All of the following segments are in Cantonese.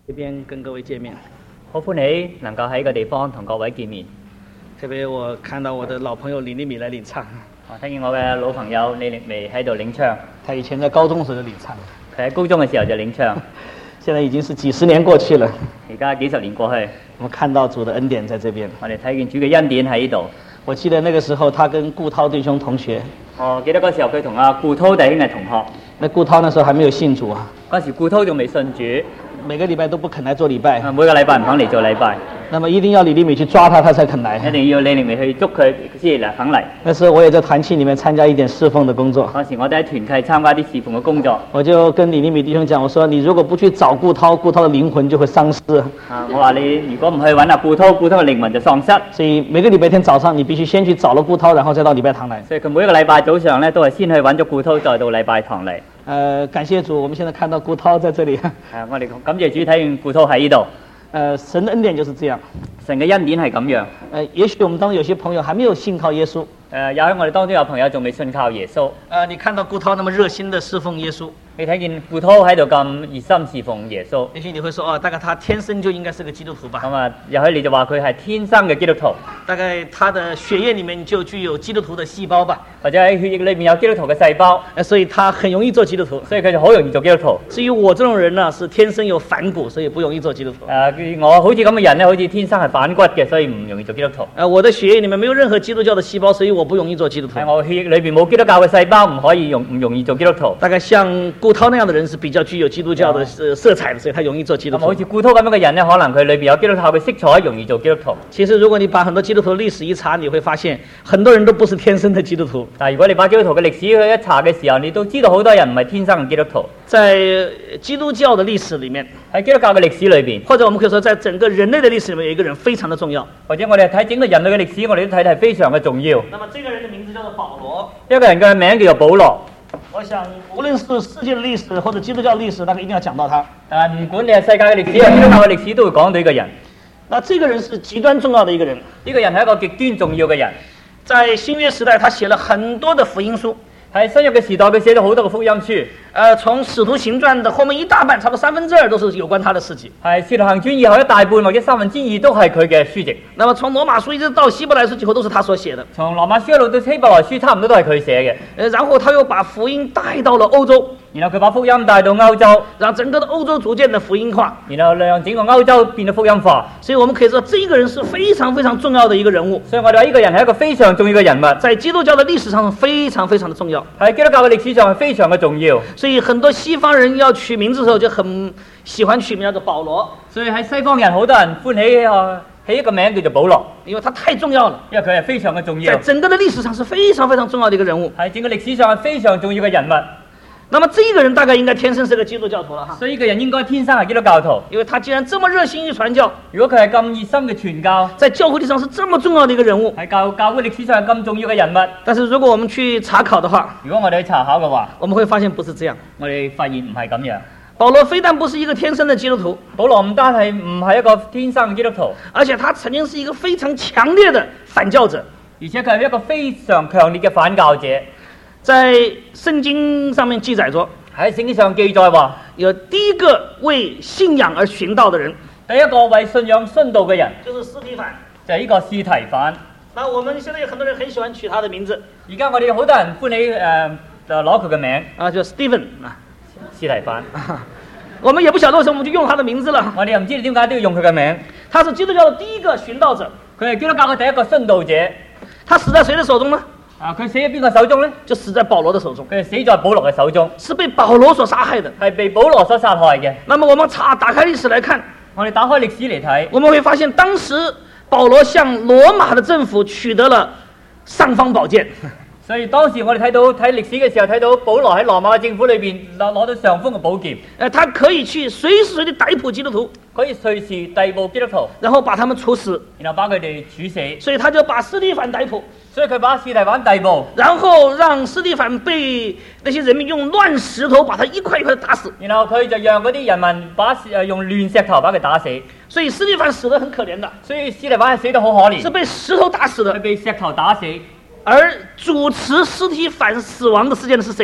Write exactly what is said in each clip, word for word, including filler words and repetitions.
這邊跟各位見面， 好歡喜能夠喺呢個地方同各位見面。 特別我看到我的老朋友李麗美來領唱， 我聽見我嘅老朋友李麗美喺度領唱。 他以前在高中時就領唱， 佢喺高中嘅時候就領唱， 現在已經是幾十年過去了。 而家幾十年過去， 我們看到主的恩典在這邊。 我哋睇見主嘅恩典喺呢度。 我記得那個時候，他跟顧濤弟兄同學。 我記得嗰時候佢同阿顧濤弟兄係同學。 那顧濤那時候還沒有信主啊， 嗰時顧濤仲未信主， 每個禮拜都不肯來做禮拜。 每個禮拜唔肯嚟做禮拜。 那麼一定要李麗美去抓他，他才肯來。 一定要李麗美去捉佢先嚟肯嚟。 那時候我也在團契裡面參加一點侍奉的工作。 嗰時我哋喺團契參加啲侍奉嘅工作。 我就跟李麗美弟兄講，我說你如果不去找顧濤，顧濤的靈魂就會喪失。 啊，我話你如果唔去揾阿顧濤，顧濤嘅靈魂就喪失。 所以每個禮拜天早上，你必須先去找了顧濤，然後再到禮拜堂來。 所以佢每一個禮拜早上咧，都係先去揾咗顧濤，再到禮拜堂嚟。 呃，感謝主，我們現在看到顧濤在這裡。 啊，我哋感謝主，睇見顧濤喺呢度。 呃，神的恩典就是這樣。 神嘅恩典係咁樣。 呃，也許我們當中有些朋友還沒有信靠耶穌。 誒，也許我哋當中有朋友仲未信靠耶穌。 呃，你看到顧濤那麼熱心的侍奉耶穌， 你睇見顧濤喺度咁熱心侍奉耶穌， 也許你會說，哦，大概他天生就應該是個基督徒吧。 咁啊，也許你就話佢係天生嘅基督徒， 大概他的血液裡面就具有基督徒的細胞吧， 或者喺血液裏面有基督徒嘅細胞， 呃，所以他很容易做基督徒， 所以佢就好容易做基督徒。 至於我這種人呢，是天生有反骨，所以不容易做基督徒。 誒、呃，我好似咁嘅人咧，好似天生係反骨嘅，所以唔容易做基督徒。 呃，我的血液裡面沒有任何基督教的細胞，所以我不容易做基督徒。 喺我血液裏邊冇基督教嘅細胞，唔可以容唔容易做基督徒。 大概像顧濤那樣的人是比較具有基督教的色彩的，所以他容易做基督徒。 好似顧濤咁樣嘅人呢，可能佢裏邊有基督教嘅色彩，容易做基督徒。 其實如果你把很多基督徒歷史一查，你會發現很多人都不是天生的基督徒。 但係如果你把基督徒嘅歷史去一查嘅時候，你都知道好多人唔係天生嘅基督徒。 在基督教的歷史裡面， 喺基督教嘅歷史裏邊， 或者我們可以說，在整個人類的歷史裡面，有一個人非常的重要。 或者我哋睇整個人類嘅歷史，我哋都睇得係非常嘅重要。 那麼這個人的名字叫做保羅。 一個人嘅名叫做保羅。 我想，無論是世界的歷史或者基督教歷史，那個一定要講到他。 但唔管你係世界嘅歷史，基督教嘅歷史都會講到呢個人。 那這個人是極端重要的一個人。 呢個人係一個極端重要嘅人。 在新約時代，他寫了很多的福音書。 喺新約嘅時代，佢寫咗好多嘅福音書。 呃，從使徒行傳的後面一大半，差不多三分之二都是有關他的事蹟。 係使徒行傳以後一大半或者三分之二都係佢嘅書籍。 那麼從羅馬書一直到希伯來書，幾乎都是他所寫的。 從羅馬書一路到希伯來書，差唔多都係佢寫嘅。 呃，然後他又把福音帶到了歐洲， 然後佢把福音帶到歐洲， 讓整個的歐洲逐漸的福音化， 然後讓整個歐洲變得福音化。 所以我們可以說，這個人是非常非常重要的一個人物。 所以我哋話呢個人係一個非常重要嘅人物， 在基督教的歷史上非常非常的重要。 喺基督教嘅歷史上係非常嘅重要。 所以很多西方人要取名字的時候就很喜歡取名叫做保羅。 所以喺西方人好多人歡喜啊起一個名叫做保羅， 因為他太重要了， 因為佢係非常嘅重要， 在整個的歷史上是非常非常重要的一個人物， 喺整個歷史上係非常重要嘅人物。 那麼這個人大概應該天生是個基督教徒了哈。 所以呢個人應該天生係基督教徒， 因為他既然這麼熱心於傳教， 如果佢係咁熱心嘅傳教， 在教會歷史上是這麼重要的一個人物， 喺教教會歷史上係咁重要嘅人物。 但是如果我們去查考的話， 如果我哋去查考嘅話， 我們會發現不是這樣。 我哋發現唔係咁樣。 保羅非但不是一個天生的基督徒， 保羅唔單係唔係一個天生嘅基督徒， 而且他曾經是一個非常強烈的反教者， 而且佢係一個非常強烈嘅反教者。 在聖經上面記載咗， 喺聖經上記載話， 有第一個為信仰而殉道的人， 第一個為信仰殉道嘅人就是司提反， 就係呢個司提反。 那我們現在有很多人很喜歡取他的名字， 而家我哋有好多人歡喜誒就攞佢嘅名啊，叫 Stephen 啊， 司提反。 我們也不曉得為什麼我們就用他的名字了。 我哋又唔知點解都要用佢嘅名。 他是基督教的第一個殉道者， 佢係基督教嘅第一個殉道者。 他死在誰的手中呢？ 啊，佢死喺邊個手中呢？ 就死在保羅的手中。 佢係死在保羅嘅手中， 是被保羅所殺害的， 係被保羅所殺害嘅。 那麼我們查打開歷史來看， 我哋打開歷史嚟睇， 我們會發現當時保羅向羅馬的政府取得了尚方寶劍。 所以當時我哋睇到睇歷史嘅時候，睇到保羅喺羅馬嘅政府裏邊攞攞到上風嘅寶劍。 呃，他可以去隨時隨地逮捕基督徒， 可以隨時逮捕基督徒， 然後把他們處死， 然後把佢哋處死。 所以他就把司提反逮捕， 所以佢把司提反逮捕， 然後讓司提反被那些人民用亂石頭把他一塊一塊地打死。 然後佢就讓嗰啲人民把誒用亂石頭把佢打死。 所以司提反死得很可憐的， 所以司提反係死得好可憐， 是被石頭打死的。 係被石頭打死。 而主持司提反死亡的事件的是誰呢？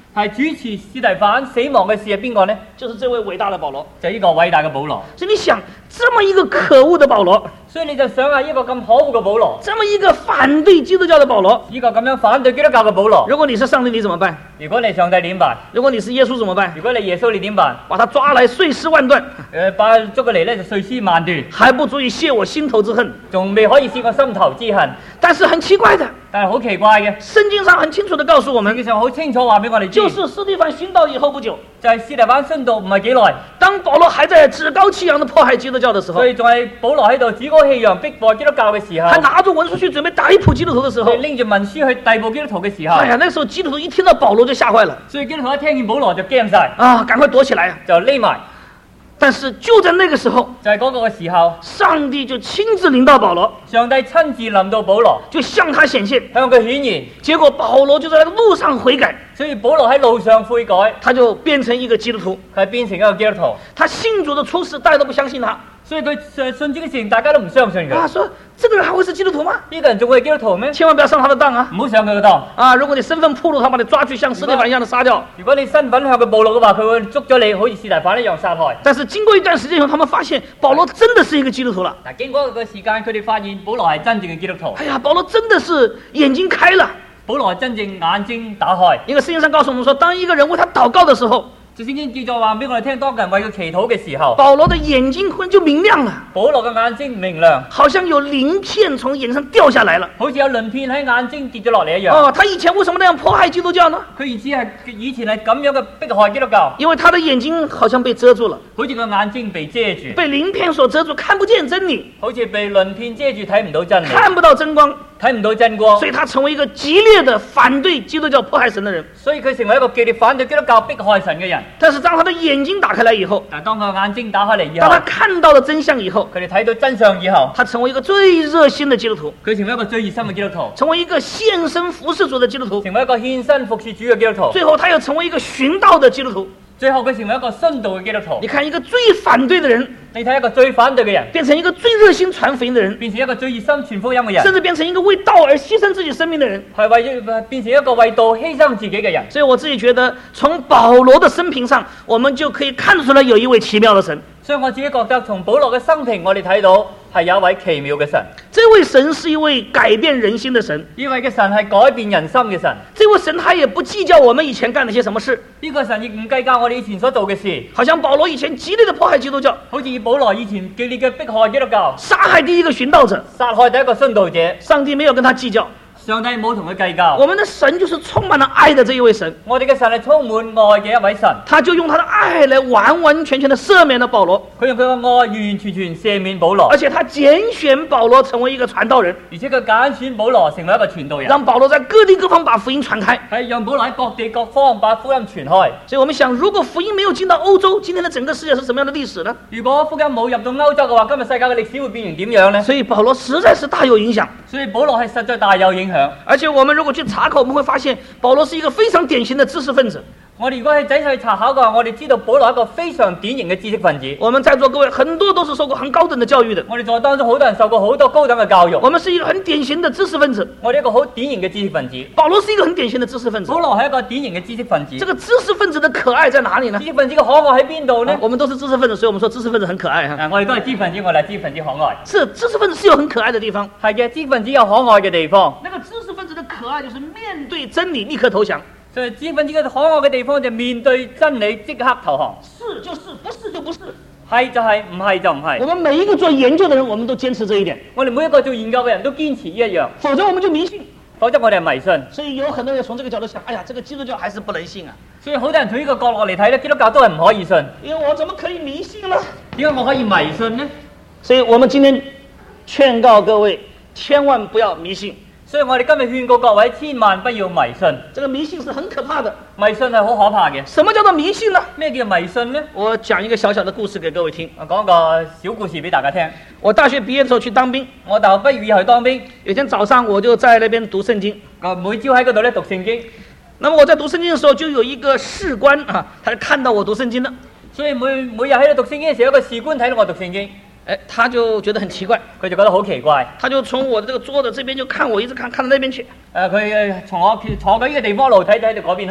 係主持司提反死亡嘅事係邊個呢？ 就是這位偉大的保羅。 就係呢個偉大嘅保羅。 所以你想，這麼一個可惡的保羅， 所以你就想下呢個咁可惡嘅保羅， 這麼一個反對基督教的保羅， 呢個咁樣反對基督教嘅保羅。 如果你是上帝，你怎麼辦？ 如果你上帝點辦？ 如果你是耶穌怎麼辦？ 如果你耶穌你點辦？ 把他抓來碎屍萬段， 誒，把捉過嚟咧就碎屍萬段， 還不足以泄我心頭之恨。 仲未可以泄我心頭之恨。 但是很奇怪的， 但係好奇怪嘅， 聖經上很清楚地告訴我們， 聖經上好清楚話俾我哋知， 就是司提反殉道以後不久， 就係司提反殉道唔係幾耐， 當保羅還在趾高氣揚地迫害基督教的時候， 所以仲係保羅喺度趾高氣揚逼迫基督教嘅時候， 還拿着文書去準備逮捕基督徒的時候， 佢拎住文書去逮捕基督徒嘅時候， 哎呀，那個時候基督徒一聽到保羅就嚇壞了， 所以基督徒一聽見保羅就驚晒， 啊，趕快躲起來啊， 就匿埋。 但是就在那個時候， 就係嗰個嘅時候， 上帝就親自臨到保羅， 上帝親自臨到保羅， 就向他顯現， 向佢顯現。 結果保羅就在路上悔改， 所以保羅喺路上悔改， 他就變成一個基督徒， 佢係變成一個基督徒。 他信主的初時，大家都不相信他， 所以佢信主嘅事情，大家都唔相信佢。 啊，說這個人還會是基督徒嗎？ 呢個人仲會係基督徒咩？ 千萬不要上他的當啊！ 唔好上佢嘅當啊！如果你身份暴露，他把你抓去像司提反一樣的殺掉。 如果你身份向佢暴露嘅話，佢會捉咗你，好似司提反一樣殺害。 但是經過一段時間以後，他們發現保羅真的是一個基督徒了。 嗱，經過一個時間，佢哋發現保羅係真正嘅基督徒。 哎呀，保羅真的是眼睛開了， 保羅係真正眼睛打開。 因為聖經上告訴我們說，當一個人為他禱告的時候， 就聖經記載話俾我哋聽，當個人為佢祈禱嘅時候， 保羅的眼睛忽然就明亮了， 保羅嘅眼睛明亮， 好像有鱗片從眼上掉下來了， 好似有鱗片喺眼睛跌咗落嚟一樣。 哦，他以前為什麼那樣迫害基督教呢？ 佢以前係以前係咁樣嘅迫害基督教， 因為他的眼睛好像被遮住了， 好似個眼睛被遮住， 被鱗片所遮住，看不見真理， 好似被鱗片遮住，睇唔到真理， 看不到真光， 睇唔到真光， 所以他成為一個激烈的反對基督教迫害神的人。 所以佢成為一個激烈反對基督教迫害神嘅人。 但是當他的眼睛打開來以後， 但當佢眼睛打開嚟以後， 當他看到了真相以後， 佢哋睇到真相以後， 他成為一個最熱心的基督徒， 佢成為一個最熱心嘅基督徒， 成為一個獻身服侍主的基督徒， 成為一個獻身服侍主嘅基督徒。 最後他又成為一個殉道的基督徒。 最後佢成為一個殉道嘅基督徒。 你看一個最反對的人， 你睇一個最反對嘅人， 變成一個最熱心傳福音的人， 變成一個最熱心傳福音嘅人， 甚至變成一個為道而犧牲自己生命的人， 係為咗變成一個為道犧牲自己嘅人。 所以我自己覺得，從保羅的生平上，我們就可以看出來有一位奇妙的神。 所以我自己覺得，從保羅嘅生平，我哋睇到係有一位奇妙嘅神。 這位神是一位改變人心的神， 呢位嘅神係改變人心嘅神。 這位神他也不計較我們以前幹了些什麼事。 呢個神亦唔計較我哋以前所做嘅事。 好像保羅以前激烈的迫害基督教， 好似保羅以前激烈嘅迫害基督教， 殺害第一個殉道者， 殺害第一個殉道者， 上帝沒有跟他計較。 上帝冇同佢計較。 我們的神就是充滿了愛的這一位神， 我哋嘅神係充滿愛嘅一位神， 他就用他的愛來完完全全的赦免了保羅， 佢用佢嘅愛完完全全赦免保羅， 而且他揀選保羅成為一個傳道人， 而且佢揀選保羅成為一個傳道人， 讓保羅在各地各方把福音傳開， 係讓保羅喺各地各方把福音傳開。 所以我們想，如果福音沒有進到歐洲，今天的整個世界是什麼樣的歷史呢？ 如果福音冇入到歐洲嘅話，今日世界嘅歷史會變成點樣呢？ 所以保羅實在是大有影響， 所以保羅係實在大有影響。 而且我們如果去查考，我們會發現保羅是一個非常典型的知識分子。 我哋如果係仔細去查考嘅話，我哋知道保羅係一個非常典型嘅知識分子。 我們在座各位很多都是受過很高等的教育的， 我哋在當中好多人受過好多高等嘅教育。 我們是一個很典型的知識分子。 我哋一個好典型嘅知識分子。 保羅是一個很典型的知識分子。 保羅係一個典型嘅知識分子。 這個知識分子的可愛在哪裡呢？ 知識分子嘅可愛喺邊度呢？ 啊，我們都是知識分子，所以我們說知識分子很可愛哈。 啊，我哋都係知識分子，我哋係知識分子可愛。 是知識分子是有很可愛的地方。 係嘅，知識分子有可愛嘅地方。 那個知識分子的可愛就是面對真理立刻投降。 所以知識分子嘅可愛嘅地方就面對真理即刻投降。 是就是，不是就不是。 係就係，唔係就唔係。 我們每一個做研究的人，我們都堅持這一點。 我哋每一個做研究嘅人都堅持呢一樣， 否則我們就迷信。 否則我哋係迷信。 所以有很多人從這個角度想，哎呀，這個基督教還是不能信啊。 所以好多人從呢個角落嚟睇咧，基督教都係唔可以信。 因為我怎麼可以迷信呢？ 點解我可以迷信呢？ 所以我們今天勸告各位，千萬不要迷信。 所以我哋今日勸告各位，千萬不要迷信。 這個迷信是很可怕的。 迷信係好可怕嘅。 什麼叫做迷信呢？ 咩叫迷信呢？ 我講一個小小的故事給各位聽。 我講個小故事俾大家聽。 我大學畢業的時候去當兵， 我大學畢業以後去當兵。 有天早上我就在那邊讀聖經。 我每朝喺嗰度咧讀聖經。 那麼我在讀聖經的時候，就有一個士官啊，他就看到我讀聖經了。 所以每每日喺度讀聖經嘅時候，一個士官睇到我讀聖經。 哎，他就覺得很奇怪， 佢就覺得好奇怪， 他就從我的這個桌子這邊就看我，一直看看到那邊去。 誒，佢從我坐緊呢個地方一路睇睇到嗰邊去。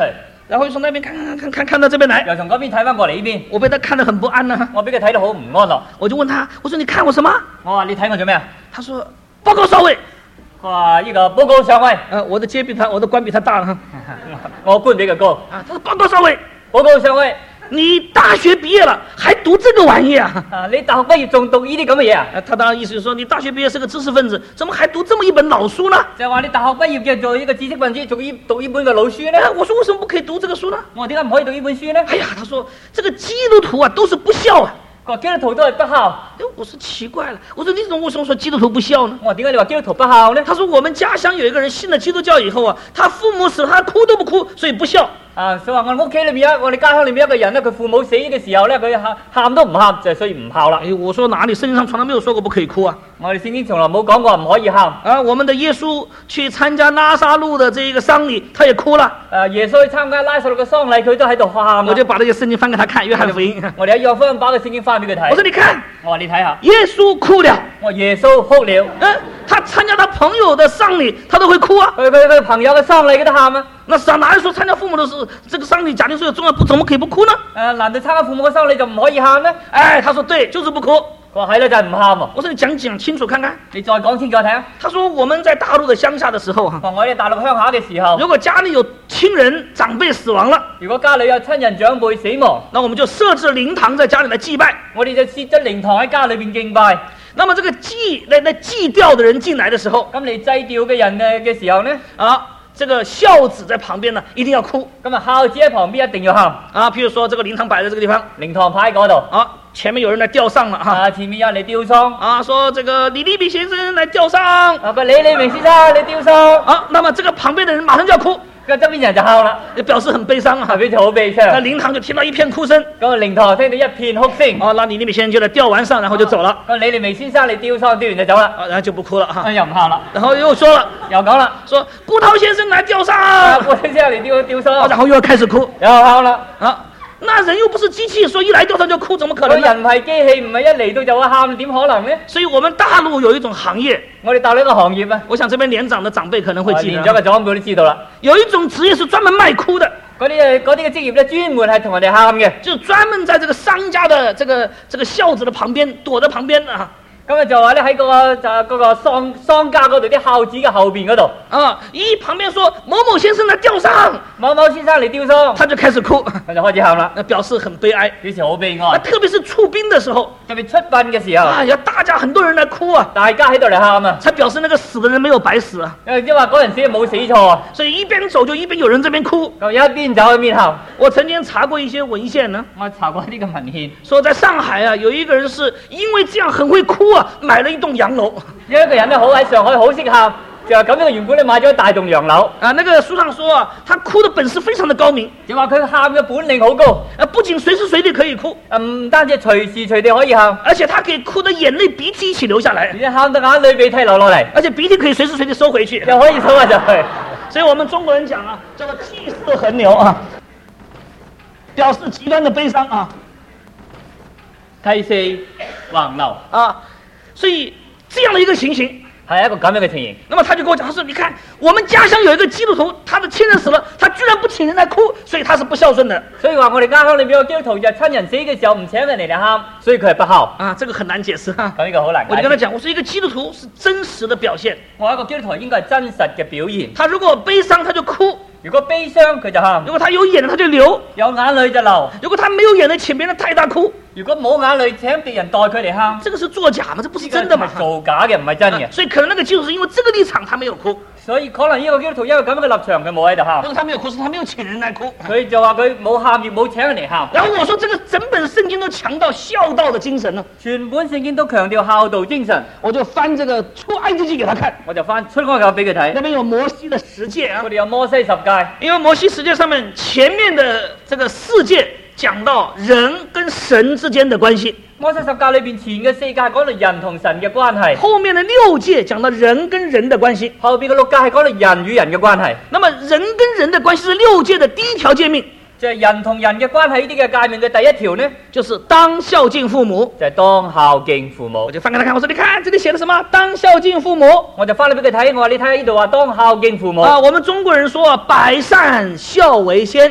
然后又从那边看看看看看到这边来， 又從嗰邊睇翻過嚟呢邊， 我被他看得很不安呢、啊。 我俾佢睇到好唔安樂。 我就問他，我說你看我什麼？ 我話你睇我做咩啊？ 他說報告少尉。 佢話呢個報告上尉。 呃，我的階比他，我的官比他大了。 我官比佢高。 啊，他說報告少尉， 報告上尉。 你大學畢業了，還讀這個玩意啊？ 啊，你大學畢業仲讀呢啲咁嘅嘢啊？ 他當然意思是說，你大學畢業是個知識分子，怎麼還讀這麼一本老書呢？ 就話你大學畢業嘅做一個知識分子，讀呢讀呢本嘅老書呢？ 我說為什麼不可以讀這個書呢？ 我點解唔可以讀呢本書呢？ 哎呀，他說這個基督徒啊都是不孝啊。 佢話基督徒都係不孝。 我說奇怪了，我說你怎麼為什麼說基督徒不孝呢？ 我話點解你話基督徒不孝呢？ 他說我們家鄉有一個人信了基督教以後啊，他父母死了他哭都不哭，所以不孝。 啊，所以話我屋企裏面一我哋家鄉裏面一個人咧，佢父母死嘅時候咧，佢喊喊都唔喊，就所以唔孝啦。 哎，我說哪裡聖經上從來沒有說過不可以哭啊？ 我哋聖經從來冇講過唔可以喊。 啊，我們的耶穌去參加拉撒路的這一個喪禮，他也哭了。 啊，耶穌去參加拉撒路嘅喪禮，佢都喺度喊。 我就把這些聖經翻給他看，約翰福音。 我哋喺約翰福音把個聖經翻俾佢睇。 我說你看， 我話你睇下， 耶穌哭了。 我耶穌哭了。 嗯，他參加他朋友的喪禮，他都會哭啊。 佢佢佢朋友嘅喪禮，佢都喊啊。 那啥，哪裡說參加父母的事，這個喪禮假定說有重要，不怎麼可以不哭呢？ 誒，難道參加父母嘅喪禮就唔可以喊呢？ 哎，他說對，就是不哭。 佢話係啦，就係唔喊喎。 我說你講講清楚看看。 你再講清楚睇下。 他說我們在大陸的鄉下的時候哈， 我哋大陸鄉下嘅時候， 如果家裡有親人長輩死亡了， 如果家裡有親人長輩死亡， 那我們就設置靈堂在家裡來祭拜。 我哋就設咗靈堂喺家裏邊敬拜。 那麼這個祭來來祭吊的人進來的時候， 咁你祭吊嘅人嘅嘅時候呢？ 啊，這個孝子在旁邊呢，一定要哭。 咁啊，孝子喺旁邊一定要喊。 啊，譬如說這個靈堂擺在這個地方， 靈堂擺喺嗰度。 啊，前面有人來吊喪了哈。 啊，前面有人嚟吊喪。啊， 說這個李立比先生來吊喪。 啊，個李立明先生嚟吊喪。 啊，那麼這個旁邊的人馬上就要哭。 個側邊人就喊啦， 表示很悲傷啊， 表示好悲傷。 那靈堂就聽到一片哭聲， 咁啊靈堂聽到一片哭聲。哦， 那李立明先生就來吊完喪，然後就走了。 咁李立明先生嚟吊喪，吊完就走啦。 啊，然後就不哭了哈。 又唔喊啦。 然後又說了， 又講啦， 說顧濤先生來吊喪。 顧濤先生嚟吊吊喪。 然後又要開始哭， 又喊啦。啊， 那人又不是機器，說一來吊喪就哭，怎麼可能呢？ 人唔係機器，唔係一嚟到就會喊，點可能呢？ 所以我們大陸有一種行業， 我哋大陸一個行業啊， 我想這邊年長的長輩可能會記得， 年長嘅長輩都知道啦。 有一種職業是專門賣哭的， 嗰啲誒嗰啲嘅職業咧，專門係同人哋喊嘅， 就專門在這個商家的這個這個孝子的旁邊躲在旁邊啊。 咁啊就話咧喺嗰個就嗰個喪喪家嗰度啲孝子嘅後邊嗰度啊，一旁邊說某某先生嚟吊喪， 某某先生嚟吊喪， 他就開始哭， 佢就開始喊啦， 那表示很悲哀， 表示好悲哀。 特別是出殯的時候， 特別出殯嘅時候， 啊，要大家很多人來哭啊， 大家喺度嚟喊啊， 才表示那個死的人沒有白死啊， 因為話嗰人死冇死錯啊， 所以一邊走就一邊有人這邊哭， 咁一邊走一邊喊。 我曾經查過一些文獻呢， 我查過呢個文獻， 說在上海啊，有一個人是因為這樣很會哭啊，買了一棟洋樓。 有一個人咧好喺上海好識喊，就係咁樣嘅原本咧買咗一大棟洋樓。 啊，那個書上說啊，他哭的本事非常的高明， 就話佢喊嘅本領好高， 啊，不僅隨時隨地可以哭， 啊唔單止隨時隨地可以喊， 而且他可以哭得眼淚鼻涕一起流下來， 而且喊得眼淚鼻涕流落嚟， 而且鼻涕可以隨時隨地收回去， 又可以收翻上去。 所以我們中國人講啊，叫做氣勢橫流啊，表示極端的悲傷啊， 氣勢橫流啊，所以這樣的一個情形。 係一個咁樣嘅情形。 那麼他就跟我講，他說：你看，我們家鄉有一個基督徒，他的親人死了，他居然不請人來哭，所以他是不孝順的。 所以話我哋家鄉裏面有基督徒就親人死嘅時候唔請人嚟嚟喊，所以佢係不孝。 啊，這個很難解釋啊。 咁呢個好難解釋。 我就跟他講，我說一個基督徒是真實的表現。 我一個基督徒應該係真實嘅表現。 他如果悲傷，他就哭； 如果悲傷，佢就喊； 如果他有眼淚，他就流； 有眼淚就流； 如果他沒有眼淚，請別人代他哭； 如果冇眼淚，請別人代佢嚟喊。 這個是作假嘛？這不是真的嘛？ 係造假嘅，唔係真嘅。 所以可能那個基督徒是因為這個立場，他沒有哭。 所以可能呢個基督徒因為咁樣嘅立場，佢冇喺度喊。 因為他沒有哭，是他沒有請人來哭。 佢就話佢冇喊，亦冇請人嚟喊。 然後我說，這個整本聖經都強調孝道的精神呢。 全本聖經都強調孝道精神。 我就翻這個出埃及記給他看， 我就翻出埃及記俾佢睇。 那邊有摩西的十誡啊， 我哋有摩西十誡。因為摩西十誡上面前面的這個四誡講到人跟神之間的關係。 摩西十誡裏邊前嘅四誡講到人同神嘅關係， 後面的六誡講到人跟人的關係， 後邊嘅六誡係講到人與人嘅關係。 那麼人跟人的關係是六誡的第一條誡命， 就係人同人嘅關係呢啲嘅誡命嘅第一條呢， 就是當孝敬父母， 就係當孝敬父母。 我就翻給他看，我說你看這裡寫的什麼？當孝敬父母。 我就翻嚟俾佢睇，我話你睇下呢度話當孝敬父母。 啊，我們中國人說百善孝為先。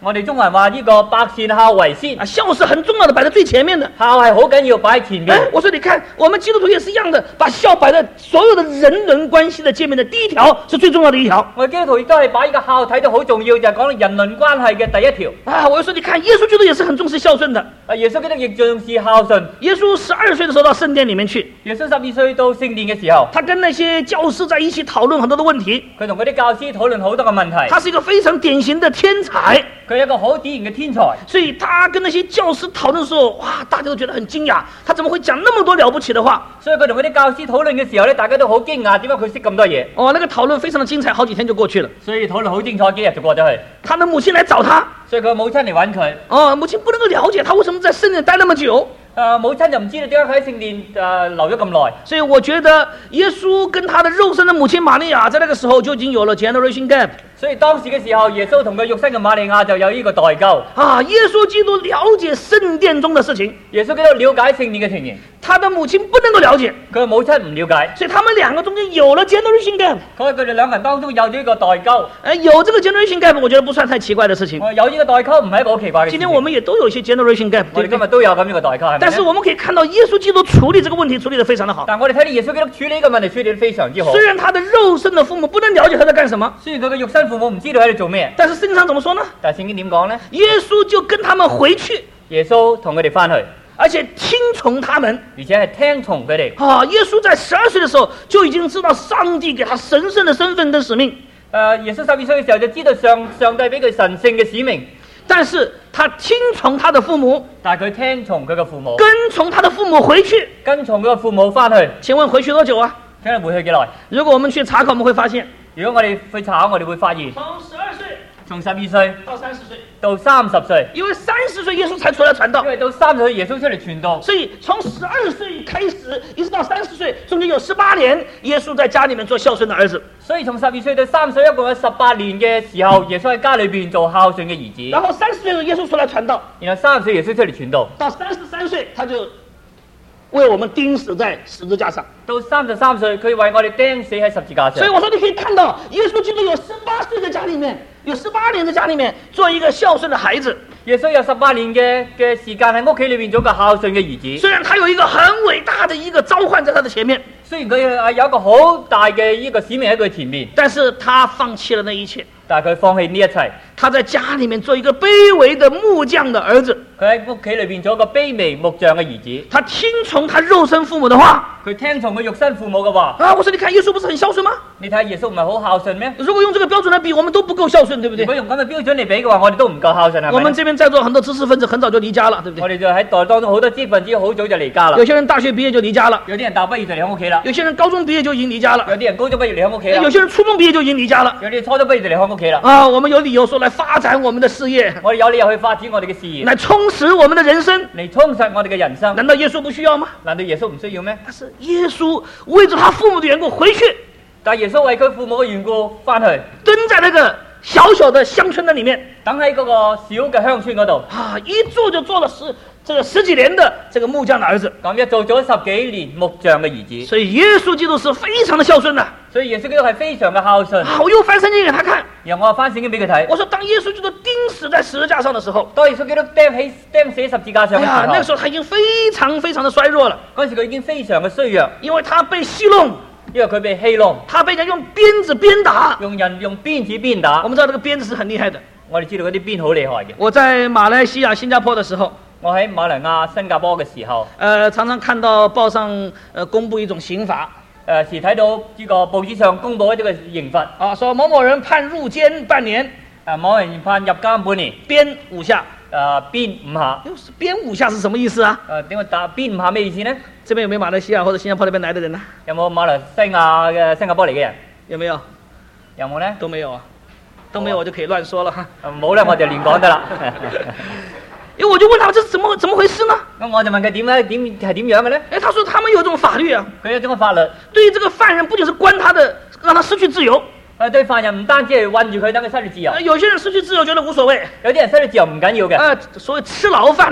我哋中國人話呢個百善孝為先， 啊，孝是很重要的，擺在最前面的。 孝係好緊要擺喺前面。 哎，我說你看，我們基督徒也是一樣的，把孝擺在所有的人倫關係的界面的第一條，是最重要的一條。 我哋基督徒亦都係把呢個孝睇到好重要，就係講到人倫關係嘅第一條。 啊，我就說你看，耶穌基督也是很重視孝順的。 啊，耶穌基督亦重視孝順。 耶穌十二歲的時候到聖殿裡面去， 耶穌十二歲到聖殿嘅時候， 他跟那些教師在一起討論很多的問題。 佢同嗰啲教師討論好多嘅問題。 他是一個非常典型的天才。 佢係一個好典型嘅天才， 所以他跟那些教師討論的時候，哇，大家都覺得很驚訝，他怎麼會講那麼多了不起的話？ 所以佢同嗰啲教師討論嘅時候咧，大家都好驚訝，點解佢識咁多嘢？ 哦，那個討論非常的精彩，好幾天就過去了。 所以討論好精彩，幾日就過咗去。 他的母親來找他， 所以佢母親嚟揾佢。 哦，母親不能夠了解他為什麼在聖殿待那麼久。 呃，母親就唔知道點解佢喺聖殿呃留咗咁耐。 所以我覺得耶穌跟他的肉身的母親瑪利亞，在那個時候就已經有了 generation gap。 所以當時嘅時候，耶穌同佢肉身嘅瑪利亞就有呢個代溝。 啊，耶穌基督了解聖殿中的事情， 耶穌基督了解聖殿嘅情形， 他的母親不能夠了解， 佢嘅母親唔了解， 所以他們兩個中間有了 generation gap。 所以佢哋兩個人當中有咗呢個代溝。 哎，有這個 generation gap，我覺得不算太奇怪的事情。 有呢個代溝唔係一個好奇怪嘅事情。 今天我們也都有一些 generation gap， 我哋今日都有咁樣嘅代溝，係咪？ 但是我們可以看到耶穌基督處理這個問題處理得非常的好。 但我哋睇到耶穌基督處理呢個問題處理得非常之好。 雖然他的肉身的父母不能了解他在幹什麼， 雖然佢嘅肉身父母唔知道喺度做咩， 但是聖經上怎麼說呢？ 但係聖經點講呢？ 耶穌就跟他們回去， 耶穌同佢哋翻去， 而且聽從他們， 而且係聽從佢哋。 啊，耶穌在十二歲的時候就已經知道上帝給他神聖的身份跟使命。 誒、呃，耶穌十二歲嘅時候就知道上上帝俾佢神聖嘅使命， 但是他聽從他的父母， 但係佢聽從佢嘅父母， 跟從他的父母回去， 跟從佢嘅父母翻去。 請問回去多久啊？ 聽日會去幾耐？ 如果我們去查考，我們會發現， 如果我哋去查，我哋會發現， 從十二歲從十二歲到三十歲， 到三十歲， 因為三十歲耶穌才出來傳道因，為到三十歲耶穌出嚟傳道， 所以從十二歲開始一直到三十歲，中間有十八年，耶穌在家裡面做孝順的兒子。 所以從十二歲到三十歲一共有十八年嘅時候，耶穌喺家裏邊做孝順嘅兒子。 然後三十歲的耶穌出來傳道， 然後三十歲耶穌出嚟傳道， 到三十三歲他就為我們釘死在十字架上。 到三十三歲佢為我哋釘死喺十字架上。 所以我說你可以看到，耶穌基督有十八歲在家裡面，有十八年在家裡面做一個孝順的孩子。 耶穌有十八年嘅嘅時間喺屋企裏邊做個孝順嘅兒子。 雖然他有一個很偉大的一個召喚在他的前面， 雖然佢係有一個好大嘅呢個使命喺佢前面， 但是他放棄了那一切。 但係佢放棄呢一切。 他在家裡面做一個卑微的木匠的兒子， 佢喺屋企裏邊做一個卑微木匠嘅兒子。 他聽從他肉身父母的話。 佢聽從佢肉身父母嘅話。 啊，我說你看耶穌不是很孝順嗎？ 你睇耶穌唔係好孝順咩？ 如果用這個標準來比，我們都不夠孝順，對不對？ 如果用咁嘅標準嚟比嘅話，我哋都唔夠孝順，係咪？ 我們這邊在座很多知識分子很早就離家了，對不對？ 我哋就喺代當中好多知識分子好早就離家啦。 有些人大學畢業就離家了， 有啲人大學畢業就離開屋企啦。 有些人高中畢業就已經離家了， 有啲人高中畢業離開屋企啦。 有些人初中畢業就已經離家了， 有啲初中畢業就離開屋企啦。 啊，我們有理由說來發展我們的事業， 我哋有理由去發展我哋嘅事業， 來充實我們的人生， 嚟充實我哋嘅人生。 難道耶穌不需要嗎？ 難道耶穌唔需要咩？ 但是耶穌為着他父母的緣故回去， 但耶穌為佢父母嘅緣故翻去， 蹲在那個小小的鄉村的裡面， 等喺嗰個小嘅鄉村嗰度， 啊，一做就做了十這個十幾年的這個木匠的兒子， 咁一做咗十幾年木匠嘅兒子。 所以耶穌基督是非常的孝順的。 所以耶穌基督係非常嘅孝順。 啊，我又翻聖經給他看， 然後我翻聖經俾佢睇。 我說當耶穌基督釘死在十字架上的時候， 當耶穌基督釘起釘死十字架上嘅時候， 哎呀，那個時候他已經非常非常的衰弱了， 嗰時佢已經非常嘅衰弱， 因為他被戲弄， 因為佢被戲弄， 他被人用鞭子鞭打。 用人用鞭子鞭打。 我們知道這個鞭子是很厲害的。 我哋知道嗰啲鞭好厲害嘅。 我在馬來西亞、新加坡的時候， 我喺馬來亞、新加坡嘅時候， 呃，常常看到報上呃公布一種刑罰， 誒時睇到呢個報紙上公佈一啲嘅刑罰， 啊，說某某人判入監半年， 誒某人判入監半年， 鞭五下。 誒鞭五下。 又是鞭五下是什麼意思啊？ 誒點解打鞭五下咩意思呢？ 這邊有沒有馬來西亞或者新加坡那邊來的人呢？ 有冇馬來西亞嘅新加坡嚟嘅人？ 有沒有？ 有冇呢？ 都沒有啊，都沒有我就可以亂說了哈。 冇咧，我就亂講得啦。 因為我就問他這是怎麼怎麼回事呢？ 咁我就問佢點咧？點係點樣嘅咧？ 哎，他說他們有這種法律啊， 佢有種法律， 對於這個犯人不僅是關他的，讓他失去自由。 誒對犯人唔單止係韞住佢，等佢失去自由。 有些人失去自由覺得無所謂， 有啲人失去自由唔緊要嘅。 啊，所謂吃牢飯呢。 咁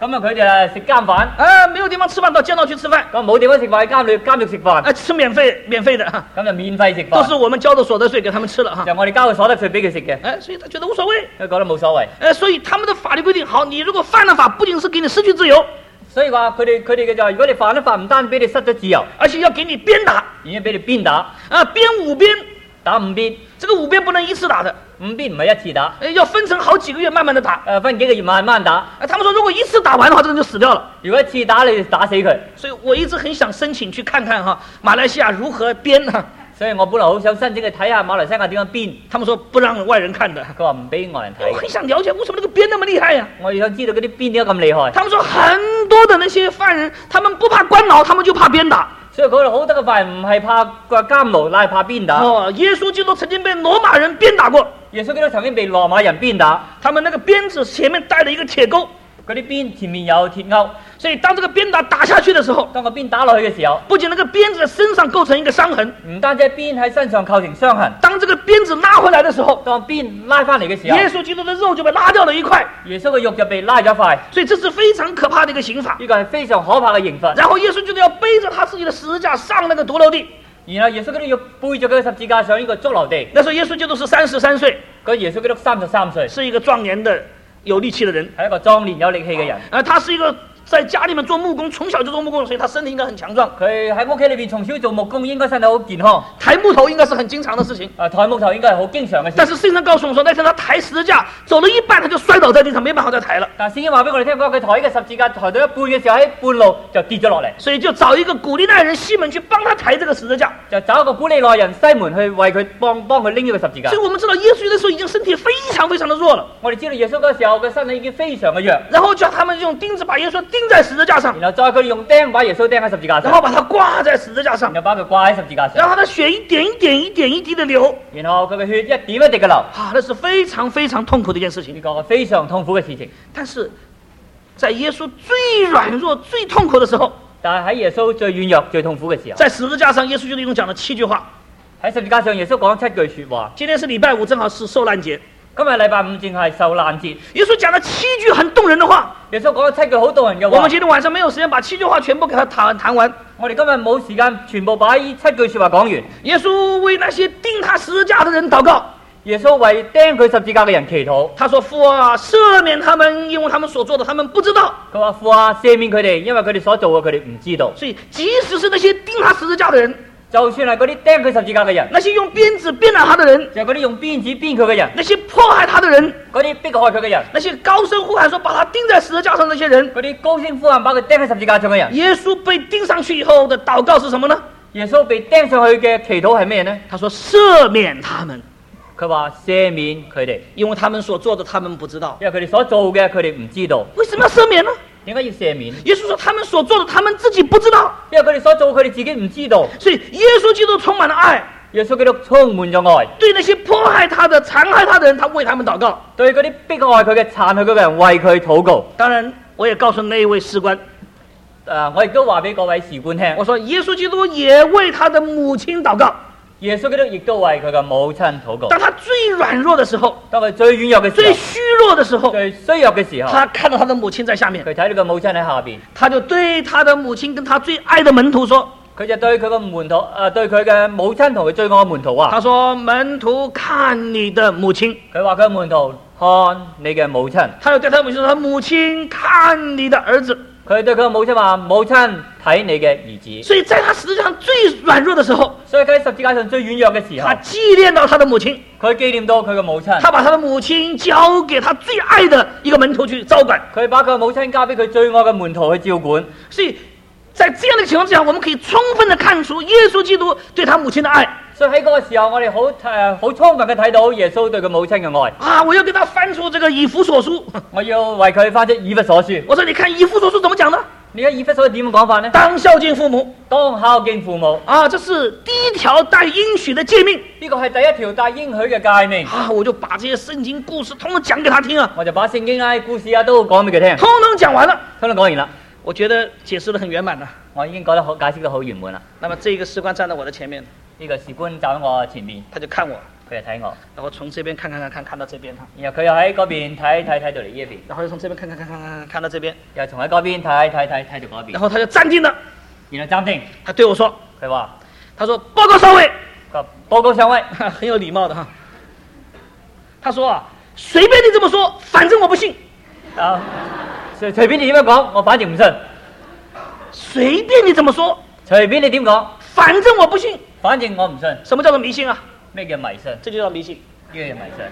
咁啊，佢哋啊食監飯， 啊，没有地方吃饭，到监牢去吃饭， 咁冇地方食飯喺監裏監獄食飯， 啊，吃免费免费的， 咁就免費食都是飯， 我们交的所得税给他们吃了哈。 就我哋交嘅所得稅俾佢食嘅， 哎，所以他觉得无所谓。 佢覺得冇所謂。 呃，所以他们的法律规定，好，你如果犯了法，不仅是给你失去自由， 所以話佢哋佢哋嘅就係，如果你犯咗法，唔單俾你失咗自由， 而且要给你鞭打， 而且俾你鞭打， 啊，鞭五鞭， 打五鞭， 这个五鞭不能一次打的， 五鞭唔係一次打， 呃，要分成好几个月慢慢的打。 誒分幾個月慢慢打。 啊，他们说如果一次打完的话，这个人就死掉了。 如果一次打你就打死佢， 所以我一直很想申请去看看哈，马來西亞如何鞭哈。 所以我本來好想申請去睇下馬來西亞點樣鞭， 他們說不讓外人看的。 佢話唔俾外人睇。 我很想了解為什麼那個鞭那麼厲害呀、 我想知道嗰啲鞭點解咁厲害。 他們說很多的那些犯人，他們不怕關牢，他們就怕鞭打。 所以嗰度好多嘅犯人唔係怕個監牢，乃係怕鞭打。 哦，耶穌基督曾經被羅馬人鞭打過， 耶穌基督曾經被羅馬人鞭打， 他們那個鞭子前面帶了一個鐵鈎。 嗰啲鞭前面有鐵鈎， 所以當這個鞭打打下去的時候， 當個鞭打落去嘅時候， 不僅那個鞭子在身上構成一個傷痕， 唔單止鞭喺身上構成傷痕， 當這個鞭子拉回來的時候， 當鞭拉翻嚟嘅時候， 耶穌基督的肉就被拉掉了一塊， 耶穌嘅肉就被拉咗一塊， 所以這是非常可怕的一個刑罰。 呢個係非常可怕嘅刑罰。 然後耶穌基督要背着他自己的十字架上那個髑髏地， 然後耶穌基督要背着佢嘅十字架上呢個髑髏地。 那時候耶穌基督是三十三歲， 嗰耶穌基督三十三歲， 是一個壯年的有力氣的人， 係一個壯年有力氣嘅人。 而他是一個在家裏面做木工，從小就做木工，所以他身體應該很強壯。 佢喺屋企裏邊從小做木工，應該身體好健康。 抬木頭應該是很經常的事情。 啊，抬木頭應該係好經常嘅事。 但是聖經告訴我們說，那天他抬十字架走了一半，他就摔倒在地上，沒辦法再抬了。 但聖經話俾我哋聽講，佢抬呢個十字架抬到一半嘅時候，喺半路就跌咗落嚟， 所以就找一個古利奈人西門去幫他抬這個十字架。 就找一個古利奈人西門去為佢幫幫佢拎呢個十字架。 所以我們知道耶穌那時候已經身體非常非常的弱了。 我哋知道耶穌嗰個時候嘅身體已經非常嘅弱， 然後叫他們用釘子把耶穌釘在十字架上， 然後再佢用釘把耶穌釘喺十字架上， 然後把他掛在十字架上， 然後把佢掛喺十字架上， 然後他的血一點一點一點一滴的流， 然後佢嘅血一點一滴嘅流， 啊，那是非常非常痛苦的一件事情。 呢個係非常痛苦嘅事情。 但是在耶穌最軟弱、最痛苦的時候， 但係喺耶穌最軟弱、最痛苦嘅時候， 在十字架上，耶穌就一共講了七句話。 喺十字架上，耶穌講七句説話。 今天是禮拜五，正好是受難節。 今日禮拜五正係受難節， 耶穌講了七句很動人的話。 耶穌講咗七句好動人嘅話。 我們今天晚上沒有時間把七句話全部給他談談完。 我哋今日冇時間全部把呢七句説話講完。 耶穌為那些釘他十字架的人禱告。 耶穌為釘佢十字架嘅人祈禱。 他說：父啊，赦免他們，因為他們所做的，他們不知道。 佢話：父啊，赦免佢哋，因為佢哋所做嘅，佢哋唔知道。 所以，即使是那些釘他十字架的人， 就算係嗰啲釘佢十字架嘅人， 那些用鞭子鞭打他的人， 就係嗰啲用鞭子鞭佢嘅人， 那些迫害他的人， 嗰啲迫害佢嘅人， 那些高聲呼喊說把他釘在十字架上的那些人， 嗰啲高聲呼喊把佢釘喺十字架上嘅人。 耶穌被釘上去以後的禱告是什麼呢？ 耶穌被釘上去嘅祈禱係咩呢？ 他說：赦免他們。 佢話赦免佢哋， 因為他們所做的他們不知道。 因為佢哋所做嘅佢哋唔知道。 為什麼要赦免呢？ 點解要赦免？ 耶穌說他們所做的他們自己不知道， 因為佢哋所做佢哋自己唔知道。 所以耶穌基督充滿了愛， 耶穌基督充滿咗愛， 對那些迫害他的、殘害他的人，他為他們禱告。 對嗰啲迫害佢嘅、殘害佢嘅人為佢禱告。 當然，我也告訴那一位士官， 誒，我亦都話俾各位士官聽， 我說耶穌基督也為他的母親禱告。 耶穌基督亦都為佢嘅母親禱告。 當他最軟弱的時候， 當佢最軟弱嘅時候， 最虛弱的時候， 最衰弱嘅時候， 他看到他的母親在下面， 佢睇到個母親喺下邊， 他就對他的母親跟他最愛的門徒說， 佢就對佢個門徒誒、呃、對佢嘅母親同佢最愛嘅門徒話， 他說門徒看你的母親， 佢話佢門徒看你嘅母親， 他又對他母親說，母親看你的兒子。 佢對佢個母親話：母親睇你嘅兒子。 所以在他十字架上最軟弱的時候， 所以佢喺十字架上最軟弱嘅時候， 他紀念到他的母親， 佢紀念到佢嘅母親， 他把他的母親交給他最愛的一個門徒去照管， 佢把佢嘅母親交俾佢最愛嘅門徒去照管。 所以在這樣的情況之下，我們可以充分的看出耶穌基督對他母親的愛。 所以喺嗰個時候，我哋好誒好充分嘅睇到耶穌對佢母親嘅愛。 啊！我要給他翻出這個以弗所書， 我要為佢翻出以弗所書。 我說你看以弗所書怎麼講呢？ 你睇以弗所點講法呢？ 當孝敬父母， 當孝敬父母。 啊，這是第一條帶應許的誡命。 呢個係第一條帶應許嘅誡命。 啊，我就把這些聖經故事通通講給他聽啊！ 我就把聖經啊故事啊都講俾佢聽。 通通講完了， 通通講完啦。 我覺得解釋得很圓滿了。 我已經覺得好解釋得好圓滿啦。 那麼這個士官站在我的前面， 呢個士官站喺我前面， 他就看我， 佢就睇我， 然后从这边看看看看看到这边哈， 然後佢又喺嗰邊睇睇睇到嚟呢一邊， 然后又从这边看看看看看看看到这边， 又從喺嗰邊睇睇睇睇到嗰邊然，後他就站定了， 然後暫停， 他對我說， 佢話： 他說報告上尉， 個報告上尉， 很有禮貌的哈。他說啊，隨便你這麼說，反正我不信。 啊，隨隨便你點樣講，我反正唔信。 隨便你怎麼說， 隨便你點講， 反正我不信。 反正我唔信。 什麼叫做迷信啊？ 咩叫迷信？ 這就叫迷信。 呢個叫迷信。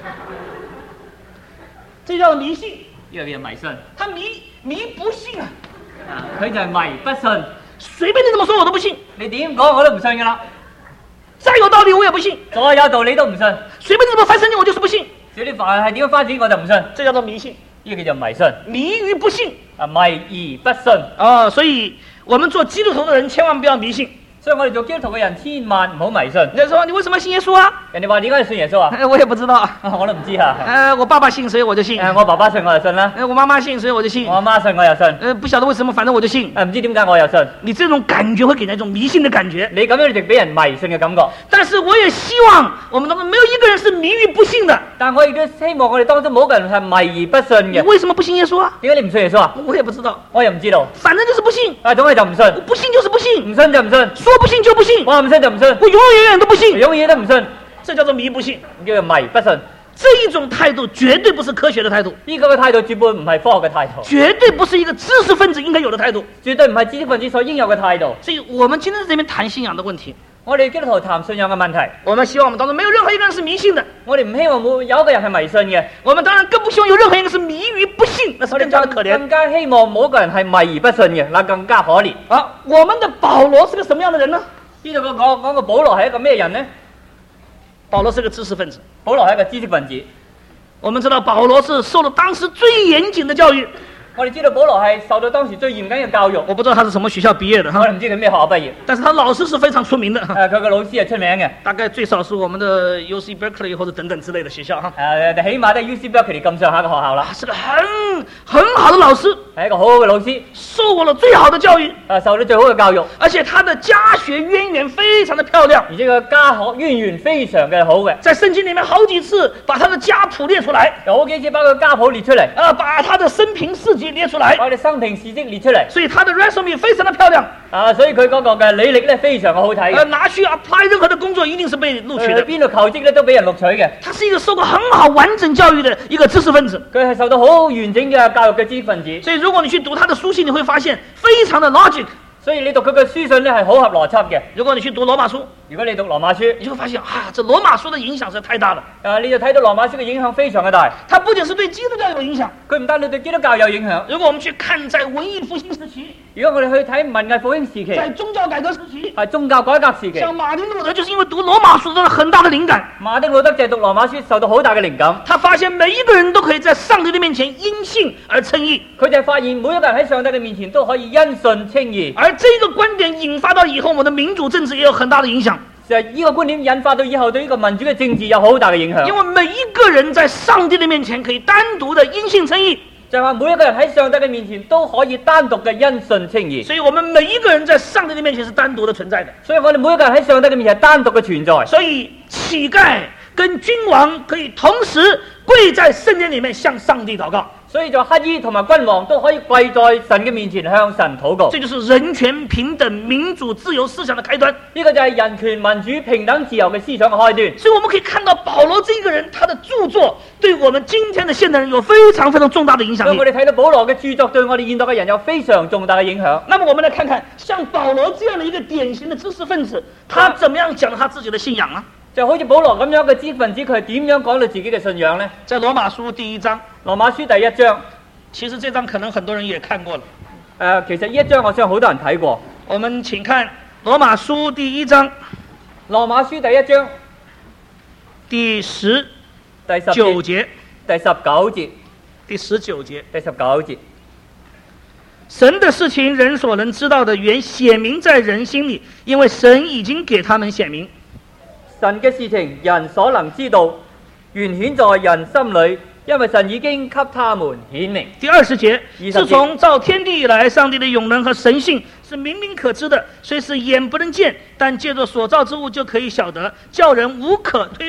這叫迷信。 呢個叫迷信。 他迷迷不信啊。 啊，佢就係迷不信。 隨便你怎麼說，我都不信。 你點講我都唔信㗎啦。 再有道理我也不信。 再有道理都唔信。 隨便你怎麼翻身我就是不信。 只要你凡係點樣發展我就唔信。 這叫做迷信。 呢個叫做迷信。 迷於不信。 啊，迷而不信。 啊，所以我們做基督徒的人千萬不要迷信。 所以我哋做基督徒嘅人千萬唔好迷信。 人家說你為什麼信耶穌啊？ 人哋話點解你信耶穌啊？ 我也不知道。 啊我都唔知啊。 呃，我爸爸信誰我就信。 誒，我爸爸信我就信啦。 呃，我媽媽信誰我就信。 我阿媽信我又信。 呃，不曉得為什麼，反正我就信。 誒，唔知點解我又信。 你這種感覺會給人一種迷信的感覺。 你咁樣你就俾人迷信嘅感覺。 但是我也希望我們當中沒有一個人是迷於不信的。 但我亦都希望我哋當中冇一個人係迷而不信你嘅。 為什麼不信耶穌啊？ 點解你唔信耶穌啊？ 我也不知道， 我又唔知道。 反正就是不信。 啊，總係就唔信。 不信就是不信， 唔信就唔信。 說不信就不信。 我唔信就唔信。 我永遠遠遠都不信， 永遠都唔信。 這叫做迷不信， 叫做迷不信。 這一種態度絕對不是科學的態度， 呢個嘅態度絕對唔係科學嘅態度， 絕對不是一個知識分子應該有的態度， 絕對唔係知識分子所應有嘅態度。 所以我們今天在這邊談信仰的問題， 我哋基督徒談信仰嘅問題， 我們希望我們當中沒有任何一個人是迷信的， 我哋唔希望冇有一個人係迷信嘅， 我們當然更不希望有任何一個是迷於不信，那是更加的可憐。 更加希望冇一個人係迷而不信嘅，那更加可憐。 啊，我們的保羅是個什麼樣的人呢？ 呢度講講個保羅係一個咩人呢？ 保羅是個知識分子， 保羅係一個知識分子。 我們知道保羅是受了當時最嚴謹的教育。 我哋知道保羅係受到當時最嚴謹嘅教育。 我不知道他是什麼學校畢業的哈， 我哋唔知佢咩學校畢業， 但是他老師是非常出名的。 誒，佢個老師係出名嘅， 大概最少是我們的 U C Berkeley 或者等等之類的學校哈。 誒，起碼都係 U C Berkeley 咁上下嘅學校啦。 是個很很好的老師， 係一個好好嘅老師， 受過了最好的教育， 誒，受到最好嘅教育， 而且他的家學淵源非常的漂亮， 而且個家學淵源非常嘅好嘅， 在聖經裡面好幾次把他的家譜列出來， 有好幾次把佢家譜列出嚟， 啊，把他的生平事蹟列出來， 把佢哋生平事蹟列出嚟， 所以他的 resume 非常的漂亮， 啊，所以佢嗰個嘅履歷咧非常嘅好睇呃， 嘅， 拿去 apply 任何的工作一定是被錄取去的。 邊度求職咧都俾人錄取嘅， 他是一個受過很好完整教育的一個知識分子， 佢係受到好完整嘅教育嘅知識分子， 所以如果你去讀他的書信，你會發現非常的 logic。 所以你讀佢嘅書信咧係好合邏輯嘅。 如果你去讀羅馬書， 如果你讀羅馬書， 你就會發現啊，這羅馬書的影響實在太大了。 啊，你就睇到羅馬書嘅影響非常嘅大。 它不僅是對基督教有影響， 佢唔單止對基督教有影響。 如果我們去看在文藝復興時期， 如果我哋去睇文藝復興時期， 在宗教改革時期， 係宗教改革時期， 像馬丁路德就是因為讀羅馬書得了很大的靈感。 馬丁路德就係讀羅馬書受到好大嘅靈感。 他發現每一個人都可以在上帝的面前因信而稱義， 佢就發現每一個人喺上帝嘅面前都可以因信稱義。 而這個觀點引發到以後，我們的民主政治也有很大的影響。 就係呢個觀點引發到以後對呢個民主嘅政治有好大嘅影響。 因為每一個人在上帝的面前可以單獨的因信稱義， 就係話每一個人喺上帝嘅面前都可以單獨嘅因信稱義。 所以我們每一個人在上帝的面前是單獨的存在的。 所以我哋每一個人喺上帝嘅面前係單獨嘅存在。 所以乞丐跟君王可以同時跪在聖殿裡面向上帝禱告。 所以就乞衣同埋君王都可以跪在神嘅面前向神禱告。 這就是人權、平等、民主、自由思想的開端。 呢個就係人權、民主、平等、自由嘅思想嘅開端。 所以我們可以看到保羅這個人，他的著作對我們今天的現代人有非常非常重大的影響力。 所以我哋睇到保羅嘅著作對我哋現代嘅人有非常重大嘅影響。 那麼我們來看看，像保羅這樣的一個典型的知識分子，他怎麼樣講他自己的信仰呢？ 就好似保羅咁樣嘅知識分子，佢係點樣講到自己嘅信仰呢？ 在羅馬書第一章， 羅馬書第一章， 其實這章可能很多人也看過了。 誒，其實呢一章我相信好多人睇過。 我們請看羅馬書第一章， 羅馬書第一章第十第十九節， 第十九節， 第十九節， 第十九節。 神的事情，人所能知道的，原顯明在人心裡，因為神已經給他們顯明。 神嘅事情，人所能知道，原顯在人心裡，因為神已經給他們顯明。 第二十節， 節自從造天地以來，上帝的永能和神性是明明可知的，雖是眼不能見，但借着所造之物就可以曉得，叫人無可推諉。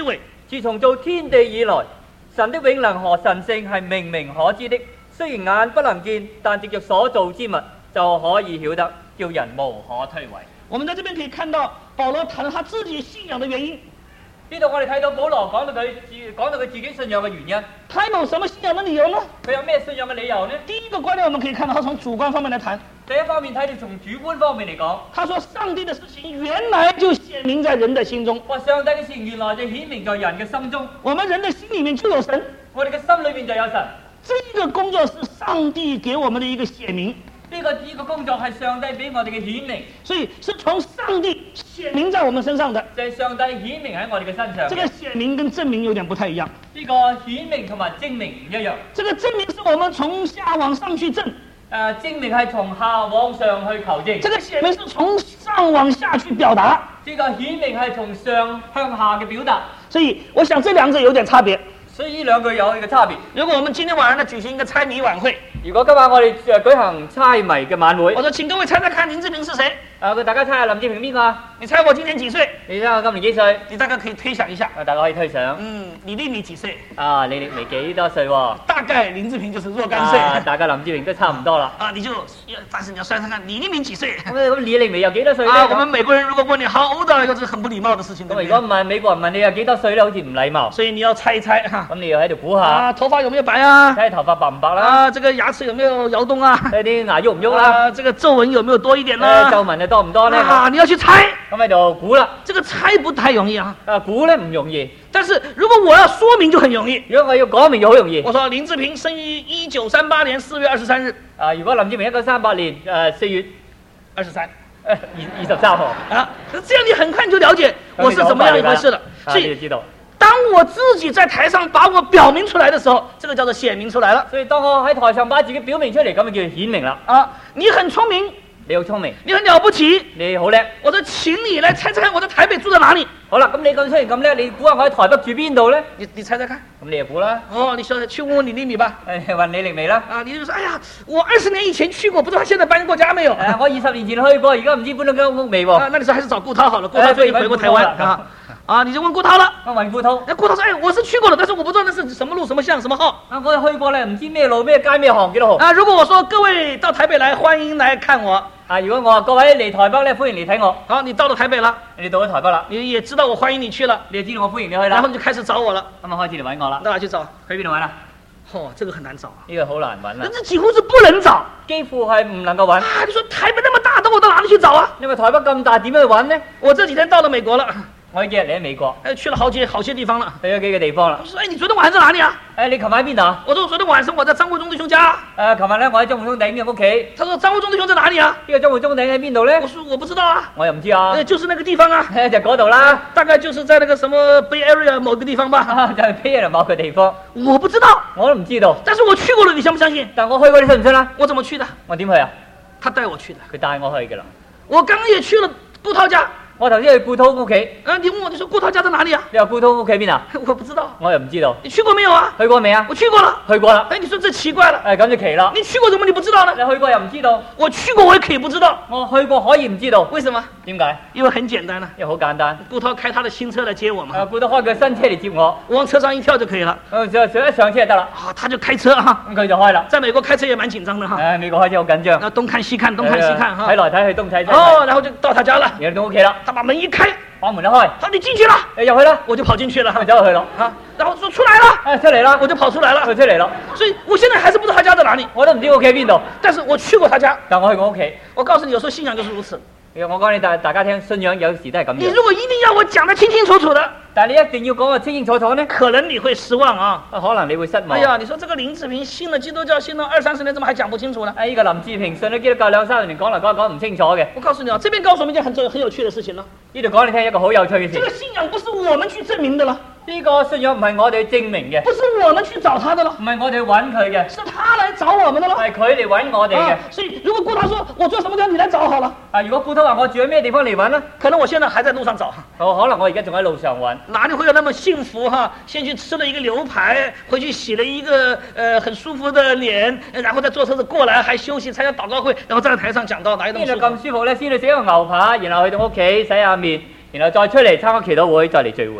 自從造天地以來，神的永能和神性係明明可知的。雖然眼不能見，但藉着所造之物就可以曉得，叫人無可推諉。 我們在這邊可以看到保羅談他自己信仰的原因。 呢度我哋睇到保羅講到佢自講到佢自己信仰嘅原因。 他有什麼信仰的理由呢？ 佢有咩信仰嘅理由呢？ 第一個觀點我們可以看到，他從主觀方面來談。 第一方面睇到從主觀方面嚟講， 他說上帝的事情原來就顯明在人的心中。 話上帝嘅事情原來就顯明在人嘅心中。 我們人的心裡面就有神， 我哋嘅心裏面就有神。 這個工作是上帝給我們的一個顯明。 呢、這個呢、這個工作係上帝俾我哋嘅顯明， 所以是從上帝顯明在我們身上的。 就係、是、上帝顯明喺我哋嘅身上。 這個顯明跟證明有點不太一樣。 呢個顯明同埋證明唔一樣。 這個證明是我們從下往上去證。誒、 呃，證明係從下往上去求證。 這個顯明是從上往下去表達。 呢、這個顯明係從上向下嘅表達。 所以我想這兩者有點差別。 所以呢兩句有一個差別。 如果我們今天晚上呢舉行一個猜謎晚會， 如果今晚我哋誒舉行猜謎嘅晚會， 我說請各位猜猜看林志平是誰？ 啊，大家猜下林志平邊個啊？ 你猜我今年幾歲？ 你猜我今年幾歲？ 你大概可以推想一下。 啊，大家可以推想。 嗯，李麗妮幾歲？ 啊，李麗妮幾多歲喎？ 大概林志平就是若干歲。 啊，大概林志平都差唔多啦。 啊，你就，但是你要算算看李麗妮幾歲？ 咁咁李麗妮有幾多歲咧？ 啊，我們美國人如果問你 how old are you，這是很不禮貌的事情。 咁如果問美國人問你有幾多歲咧，好似唔禮貌。所以你要猜一猜哈。 咁你要喺度估下。 啊，頭髮有沒有白啊？ 睇下頭髮白唔白啦？ 啊，這個牙齒有沒有搖動啊？ 睇啲牙喐唔喐啦？ 啊，這個皺紋有沒有多一點呢？ 皺紋就多唔多呢？ 啊，你要去猜。 咁喺度估啦。 這個猜不太容易啊。 啊，估咧唔容易。 但是如果我要說明就很容易。 如果我要講明就好容易。我說林志平生於一九三八年四月二十三日。 啊，如果林志平一九三八年誒四月二十三， 二二十三號。啊， 這樣你很快就了解我是怎麼樣一回事了。 所以知道。 當我自己在台上把我表明出來的時候，這個叫做顯明出來了。 所以當我喺台上把自己表明出嚟，咁就叫顯明啦。 啊，你很聰明， 你好聰明， 你很了不起， 你好叻。我就請你來猜猜看，我在台北住在哪裡？ 好啦，咁你咁雖然咁叻，你估下我喺台北住邊度咧？ 你你猜猜看。咁你就估啦。 哦，你說去問問李麗妮吧。 誒，問李麗妮啦。 啊，你就說，哎呀，我二十年以前去過，不知道他現在搬過家沒有？ 誒，我二十年前去過，而家唔知搬到間屋未喎。 啊，那你說還是找顧濤好了，顧濤最近回過台灣啊。啊，你就問顧濤了。我問顧濤。那顧濤說：哎，我是去過了，但是我不知道那是什麼路、什麼巷、什麼號。 啊，我去過咧，唔知咩路、咩街、咩巷幾多號。 啊，如果我說各位到台北來，歡迎來看我。 啊，如果我話各位嚟台北咧，歡迎嚟睇我。 好，你到了台北了， 你到咗台北啦， 你也知道我歡迎你去了， 你也知道我歡迎你去啦。 然後你就開始找我了， 咁啊開始嚟揾我啦。 到哪去找？ 去邊度揾啊？ 哦，這個很難找啊。 呢個好難揾啊。 這幾乎是不能找， 幾乎係唔能夠揾。 啊，你說台北那麼大，到我到哪裡去找啊？ 因為台北咁大，點樣去揾呢？ 我這幾天到了美國了。 我呢幾日嚟咗美國， 誒，去了好幾好些地方了， 去咗幾個地方啦。 我說，誒，你昨天晚上在哪裡啊？ 誒，你琴晚喺邊度啊？ 我說，昨天晚上我在張惠忠弟兄家。 誒，琴晚咧，我喺張惠忠弟兄嘅屋企。 他說，張惠忠弟兄在哪裡啊？ 呢個張惠忠弟兄喺邊度咧？ 我說，我不知道啊。 我又唔知啊。誒， 就是那個地方啊。 誒，就嗰度啦。 大概就是在那個什麼 Bay Area 某個地方吧。 啊，就係 Bay Area 某個地方。 我不知道， 我都唔知道。 但是我去過了，你相不相信？ 但我去過，你信唔信啊？ 我怎麼去的？ 我點去啊？ 他帶我去的。 佢帶我去嘅啦。 我剛剛也去了顧濤家。 我頭先去顧濤屋企。 啊，你問我，你說顧濤家在哪裡啊？ 你話顧濤屋企邊啊？ 我不知道。 我又唔知道。 你去過沒有啊？ 去過未啊？ 我去過了。 去過啦。 哎，你說這奇怪了。 誒，咁就奇啦。 你去過怎麼你不知道呢？ 你去過又唔知道。 我去過我也可以不知道。 我去過可以唔知道。 為什麼？ 點解？ 因為很簡單啦。 因為好簡單。 顧濤開他的新車來接我嘛。 誒，顧濤開佢新車嚟接我。 我往車上一跳就可以了。 誒，就就一上車就得啦。 啊，他就開車哈。 咁佢就開啦。 在美國開車也蠻緊張的哈。 誒，美國開車好緊張。 啊，東看西看，東看西看哈。 睇來睇去，東睇西睇。 哦，然後就到他家了。 然後到屋企啦。 他把門一開。 把門一開， 他你進去了， 你入去啦， 我就跑進去了， 咪走入去咯， 啊，然後說出來了， 哎，出嚟啦， 我就跑出來了， 佢出嚟咯， 所以我現在還是不知道他家在哪裡， 我都唔知屋企喺邊度， 但是我去過他家， 但我去過屋企， 我告訴你，有時候信仰就是如此。 我講你大大家聽，信仰有時都係咁樣。 你如果一定要我講得清清楚楚的， 但係你一定要講得清清楚楚呢， 可能你會失望啊， 啊，可能你會失望。 哎呀，你說這個林志平信了基督教，信了二三十年，怎麼還講不清楚呢？ 哎，呢個林志平信咗基督教兩三十年，講嚟講講唔清楚嘅。 我告訴你啊，這邊告訴我們一件很很有趣的事情咯。 呢度講你聽一個好有趣嘅事。 這個信仰不是我們去證明的了。 呢個信仰唔係我哋去證明嘅， 不是我們去找他的了， 唔係我哋去揾佢嘅， 是他來找我們的了， 係佢嚟揾我哋嘅。 所以如果顧濤說我住什麼地方，你來找好了。 啊，如果顧濤話我住喺咩地方嚟揾呢？ 可能我現在還在路上找。 哦，可能我而家仲喺路上揾。 哪裡會有那麼幸福哈？先去吃了一個牛排，回去洗了一個呃很舒服的臉，然後再坐車子過來，還休息參加禱告會，然後站在台上講到哪一種舒服？ 邊度咁舒服咧？先去食一個牛扒，然後去到屋企洗下面，然後再出嚟參加祈禱會，再嚟聚會。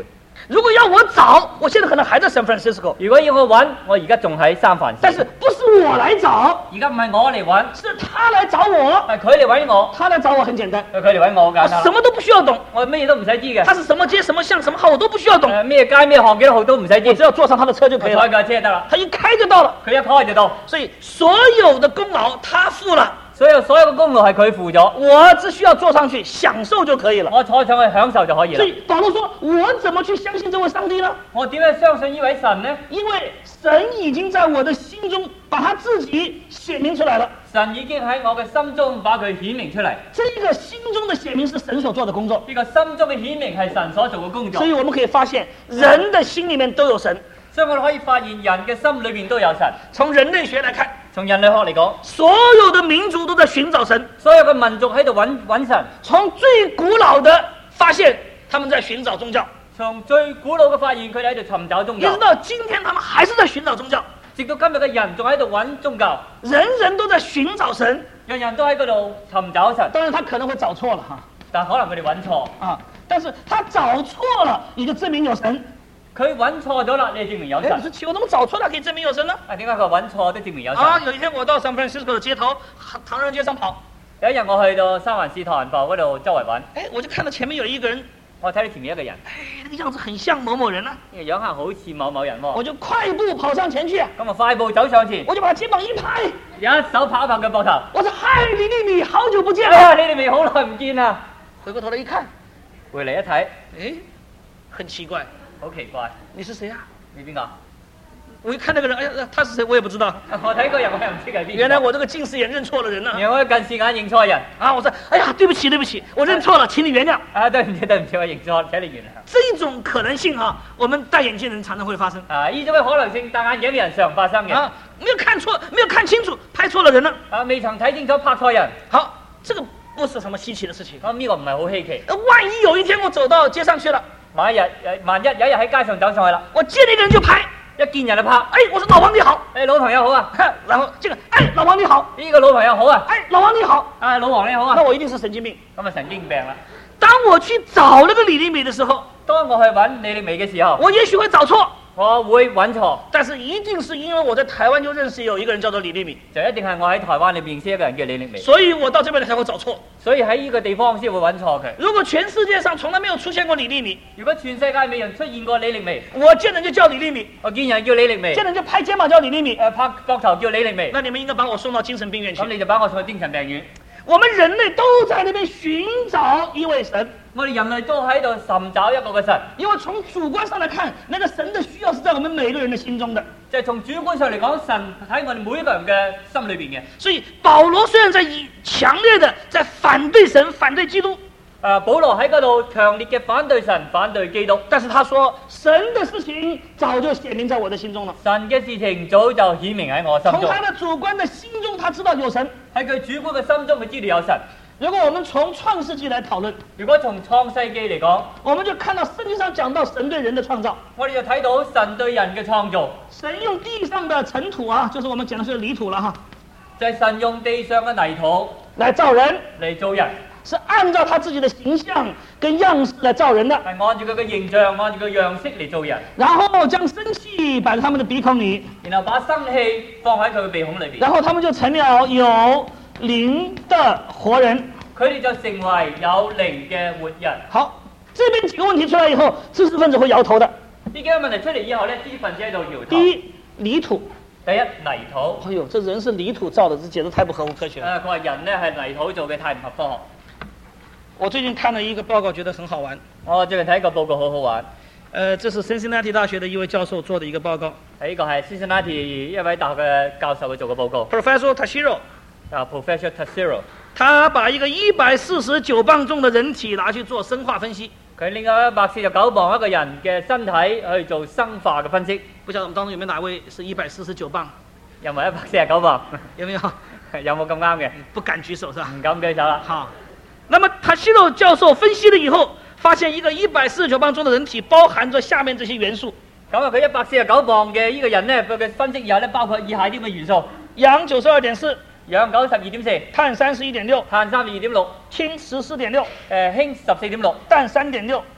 如果要我找，我现在可能还在 San Francisco。 如果要我揾，我而家仲喺三藩市。 但是不是我來找， 而家唔係我嚟揾， 是他來找我。 係佢嚟揾我。 他來找我很簡單， 佢嚟揾我好簡我單。 什麼都不需要懂， 我乜嘢都唔使知嘅。 他是什麼街、什麼巷、什麼號我都不需要懂， 誒咩街咩巷幾多號都唔使我知， 只要坐上他的車就可以了。 我坐架車就得啦。 他一開就到了， 佢一開就到， 所以所有的功勞他付了， 所有所有嘅功勞係佢負咗， 我只需要坐上去享受就可以了。 我坐上去享受就可以啦。 所以保羅說：“我怎麼去相信這位上帝呢？ 我點樣相信呢位神呢？ 因為神已經在我的心中把他自己顯明出來了。 神已經喺我嘅心中把佢顯明出嚟。 這個心中的顯明是神所做的工作。 呢個心中嘅顯明係神所做嘅工作。 所以我們可以發現，人的心裡面都有神。 所以我哋可以發現人嘅心裏面都有神。 從人類學來看， 從人類學嚟講， 所有的民族都在尋找神。 所有嘅民族喺度揾揾神。 從最古老的發現，他們在尋找宗教。 從最古老嘅發現，佢哋喺度尋找宗教。 一直到今天，他們還是在尋找宗教。 直到今日嘅人仲喺度揾宗教。 人人都在尋找神， 人人都喺嗰度尋找神。 當然，他可能會找錯了哈， 但可能佢哋揾錯啊。但是他找錯了，也就證明有神。 佢揾錯咗啦，你就證明有神。 哎，你說奇怪，我怎麼找錯了可以證明有神呢？ 啊，點解佢揾錯都證明有神？ 啊，有一天我到 San Francisco 的街頭，唐人街上跑。 有一日我去到三藩市唐人埠嗰度周圍揾， 哎，我就看到前面有一個人， 我睇到前面一個人， 哎，那個樣子很像某某人啊， 呢個樣係好似某某人喎。 我就快步跑上前去， 咁啊快步走上前， 我就把他肩膀一拍， 有一手拍一拍佢膊頭。 我說：嗨，李利米，好久不見哎呀， 了。 你哋咪好耐唔見啦！ 回過頭來一看， 回嚟一睇， 哎，很奇怪， 好奇怪， 你是誰啊？ 你邊個？ 我一看那個人，哎呀，他是誰我也不知道。 我睇個人我又唔知佢係邊個。 原來我這個近視眼認錯了人了。 原來我近視眼認錯人。 啊，我說，哎呀，對不起，對不起，我認錯了，請你原諒。 啊，對唔住，對唔住，我認錯，請你原諒。 這種可能性哈、啊，我們戴眼鏡人常常會發生。 啊，呢種嘅可能性，戴眼鏡嘅人常發生嘅。 啊，沒有看錯，沒有看清楚，拍錯了人了。 啊，未曾睇清楚，拍錯人。 好，這個不是什麼稀奇的事情。 咁呢個唔係好稀奇。 萬一有一天我走到街上去了， 萬一日，萬一有一日喺街上走上去啦， 我見一個人就拍。 一見人就拍， 哎，我說老王你好， 哎，老朋友好啊， 然後這個，哎，老王你好， 呢個老朋友好啊， 哎，老王你好， 啊，老王你好啊， 那我一定是神經病， 咁啊神經病啦。 當我去找那個李利美的時候， 當我去揾李利美嘅時候， 我也許會找錯， 我會揾錯， 但是一定是因為我在台灣就認識有一個人叫做李利美， 就一定係我喺台灣裏邊認識一個人叫李利美， 所以我到這邊才會找錯。 所以喺呢個地方先會揾錯佢。 如果全世界上從來沒有出現過李利美， 如果全世界冇人出現過李利美， 我見人就叫李利美， 我見人叫李利美， 見人就拍肩膀叫李利美， 誒拍膊頭叫李利美， 那你們應該把我送到精神病院去。 咁你就把我送去精神病院。 我們人類都在那邊尋找一位神， 我哋人類都喺度尋找一個嘅神， 因為從主觀上來看，那個神的需要是在我們每個人的心中的。 就係從主觀上嚟講，神喺我哋每一個人嘅心裏邊嘅。 所以保羅雖然在以強烈的在反對神、反對基督， 誒，保羅喺嗰度強烈嘅反對神、反對基督， 但是他說神的事情早就顯明在我的心中了。 神嘅事情早就顯明喺我心中。 從他的主觀的心中，他知道有神。 喺佢主觀嘅心中，佢知道有神。 如果我們從創世紀來討論， 如果從創世紀嚟講， 我們就看到聖經上講到神對人的創造， 我哋就睇到神對人嘅創造。 神用地上的塵土啊，就是我們講的是泥土了哈， 就係神用地上嘅泥土來造人， 嚟造人， 是按照他自己的形象跟樣式來造人的， 係按照佢嘅形象、按照佢樣式嚟造人。 然後將生氣擺在他們的鼻孔裏， 然後把生氣放喺佢嘅鼻孔裏邊， 然後他們就成了有靈的活人， 佢哋就成為有靈嘅活人。 好，這邊幾個問題出來以後，知識分子會搖頭的。 呢幾個問題出嚟以後咧，知識分子喺度搖頭。 第一，泥土。 第一，泥土。 哎呦，這人是泥土造的，這簡直太不合乎科學了。 誒，佢話人咧係泥土做嘅，太唔合科學。 我最近看了一個報告，覺得很好玩。 我最近睇一個報告好好玩。 呃，這是 Cincinnati 大學的一位教授做的一個報告。 呢個係 Cincinnati 一位大學嘅教授佢做嘅報告。 Professor Tashiro。 啊 ，Professor Tashiro。 他把一個一百四十九磅重的人體拿去做生化分析。 佢拎咗一百四十九磅一個人嘅身體去做生化嘅分析。 不曉得我們當中有沒有哪位是一百四十九磅？ 有冇一百四十九磅？ 有沒有？ 有冇咁啱嘅？ 不敢舉手是吧？ 唔敢舉手啦。 好，那麼 Tashiro 教授分析了以後，發現一個一百四十九磅重的人體包含着下面這些元素。 咁啊，佢一百四十九磅嘅呢個人咧，佢嘅分析以後咧，包括以下啲咁嘅元素： 氧九十二點四。 氧九十二點四， 碳三十一點六， 碳三十二點六， 氫十四點六， 誒氫十四點六， 氮三點六，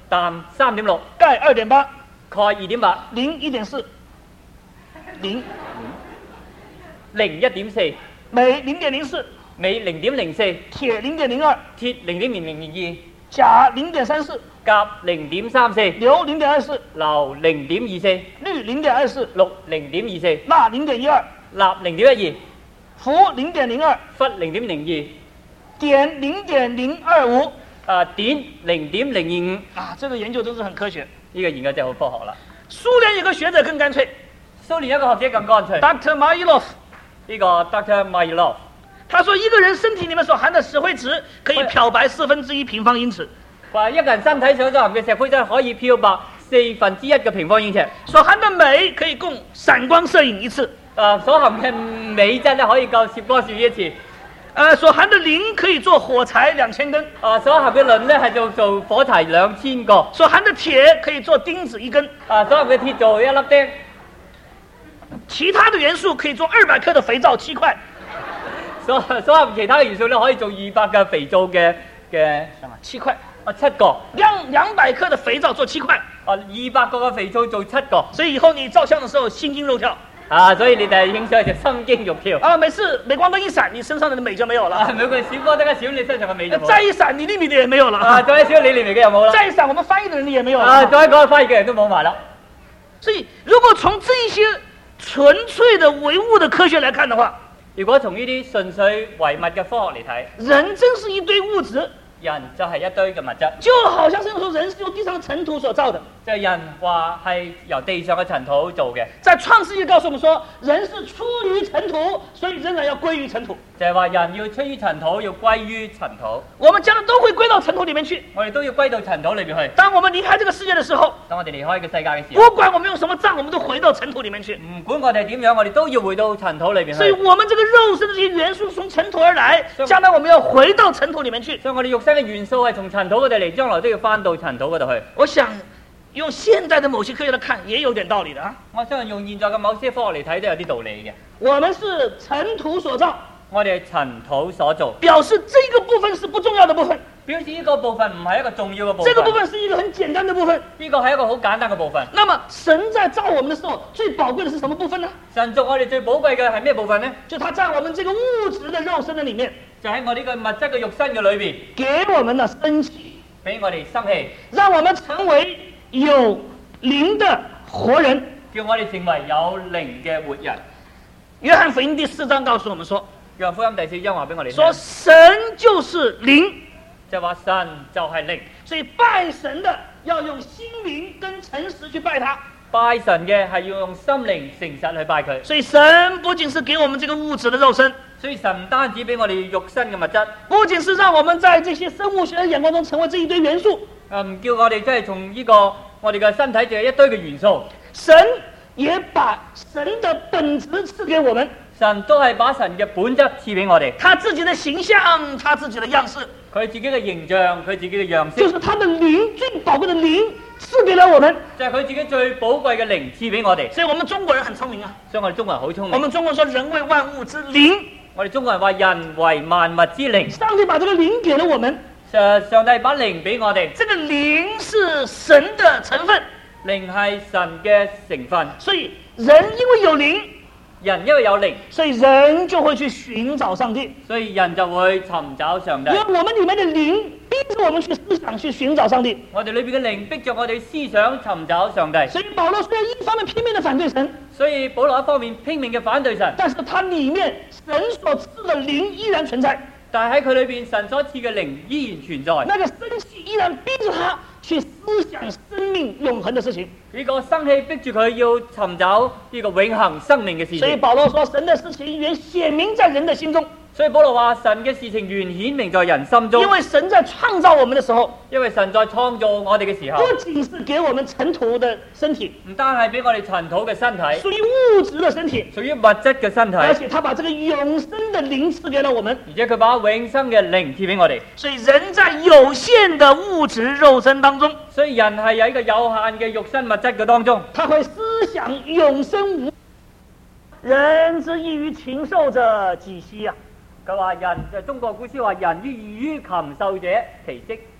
氮三點六， 钙二點八， 鈣二點八， 磷一點四，磷磷一點四， 鎂零點零四， 鎂零點零四， 鐵零點零二， 鐵零點零零二， 鉀零點三四， 鉀零點三四， 硫零點二四， 硫零點二四， 氯零點二四， 氯零點二四， 鈉零點一二， 鈉零點一二， 氟零點零二， 氟零點零二， 碘零點零二五。 啊碘零點零二五。 啊，這個研究真是很科學。 呢個研究真係好科學啦。 蘇聯有個學者更乾脆， 蘇聯一個學者更乾脆 ，Doctor Mayilov。 呢個 Doctor Mayilov， 他說一個人身體裡面所含的石灰質可以漂白四分之一平方英尺。 話一個人身體所含嘅石灰質可以漂白四分之一嘅平方英尺。 所含的鎂可以供閃光攝影一次。 啊，所含嘅鎂質咧可以夠攝光攝一次。 呃，所含的磷可以做火柴兩千根。 啊，所含嘅磷咧係做做火柴兩千個。 所含的鐵可以做釘子一根。 啊，所含嘅鐵做一粒釘。 其他的元素可以做二百克的肥皂七塊。 所所含其他嘅元素咧可以做二百嘅肥皂嘅嘅七塊。 啊，七個。 兩兩百克的肥皂做七塊。 啊，二百個嘅肥皂做七個。 所以以後你照相的時候心驚肉跳。 啊，所以你哋影相就心驚肉跳。 啊，每次鎂光燈一閃，你身上的鎂就沒有了。 啊，每個閃光燈一閃，你身上嘅鎂就冇。 再一閃，你裏面的也沒有了。 啊，再一閃，你裏面嘅又冇啦。 再一閃，我們翻譯的人也沒有了。 啊，再一個翻譯嘅人都冇埋啦。 所以，如果從這一些純粹的唯物的科學來看的話， 如果從呢啲純粹唯物嘅科學嚟睇， 人真是一堆物質。 人就係一堆嘅物質， 就好像是說人是由地上的塵土所造的。 就係人話係由地上嘅塵土做嘅。 在創世記告訴我們說，人是出於塵土，所以仍然要歸於塵土。 就係話人要出於塵土，要歸於塵土。 我們將來都會歸到塵土裡面去。 我哋都要歸到塵土裏邊去。 當我們離開這個世界的時候， 當我哋離開呢個世界嘅時候， 不管我們用什麼葬，我們都回到塵土裡面去。 唔管我哋點樣，我哋都要回到塵土裏邊去。 所以，我們這個肉身的這些元素從塵土而來，將來我們要回到塵土裡面去。 所以我哋肉身嘅元素係從塵土嗰度嚟，將來都要翻到塵土嗰度去。 我想用現代的某些科學來看，也有點道理的啊。 我相信用現在嘅某些科學嚟睇都有啲道理嘅。 我們是塵土所造， 我哋係塵土所造， 表示這個部分是不重要的部分。 表示呢個部分唔係一個重要嘅部分。 這個部分是一個很簡單的部分。 呢個係一個好簡單嘅部分。 那麼神在造我們的時候，最寶貴的是什麼部分呢？ 神造我哋最寶貴嘅係咩部分呢？ 就它在我們這個物質的肉身的裡面， 就喺我呢個物質嘅肉身嘅裏邊， 給我們的生氣， 俾我哋生氣， 讓我們成為有靈的活人， 叫我哋成為有靈嘅活人。 約翰福音第四章告訴我們說， 約翰福音第四章話俾我哋聽， 說神就是靈， 就話神就係靈， 所以拜神的要用心靈跟誠實去拜他。 拜神嘅係要用心靈誠實去拜佢。 所以神不僅是給我們這個物質的肉身， 所以神唔單止俾我哋肉身嘅物質， 不僅是讓我們在這些生物學的眼光中成為這一堆元素， 誒唔叫我哋即係從呢個我哋嘅身體就係一堆嘅元素。 神也把神的本質賜給我們， 神都係把神嘅本質賜俾我哋， 他自己的形象，他自己的樣式， 佢自己嘅形象，佢自己嘅樣式， 就是他的靈，最寶貴的靈賜給了我們， 就係佢自己最寶貴嘅靈賜俾我哋。 所以我們中國人很聰明啊， 所以我哋中國人好聰明。 我們中國人說人為萬物之靈， 我哋中國人話人為萬物之靈， 上帝把這個靈給了我們， 上上帝把靈俾我哋， 這個靈是神的成分， 靈係神嘅成分， 所以人因為有靈， 人因為有靈， 所以人就會去尋找上帝， 所以人就會尋找上帝。 因為我們裡面的靈逼着我們去思想，去尋找上帝。 我哋裏邊嘅靈逼着我哋思想尋找上帝。 所以保羅雖然一方面拼命的反對神， 所以保羅一方面拼命嘅反對神， 但是他裡面神所賜的靈依然存在。 但係喺佢裏邊神所賜嘅靈依然存在。 那個生氣依然逼着他去思想生命永恆的事情。 呢個生氣逼住佢要尋找呢個永恆生命嘅事情。 所以保羅說，神的事情原顯明在人的心中。 所以保羅話神嘅事情原顯明在人心中。 因為神在創造我們的時候， 因為神在創造我哋嘅時候， 不僅是給我們塵土的身體， 唔單係俾我哋塵土嘅身體， 屬於物質的身體， 屬於物質嘅身體， 而且他把這個永生的靈賜給了我們， 而且佢把永生嘅靈賜俾我哋。 所以人在有限的物質肉身當中， 所以人係有一個有限嘅肉身物質嘅當中， 他會思想永生無。人之異於禽獸者，幾希呀？ 佢話人就中國古書話人之異於禽獸者，其息。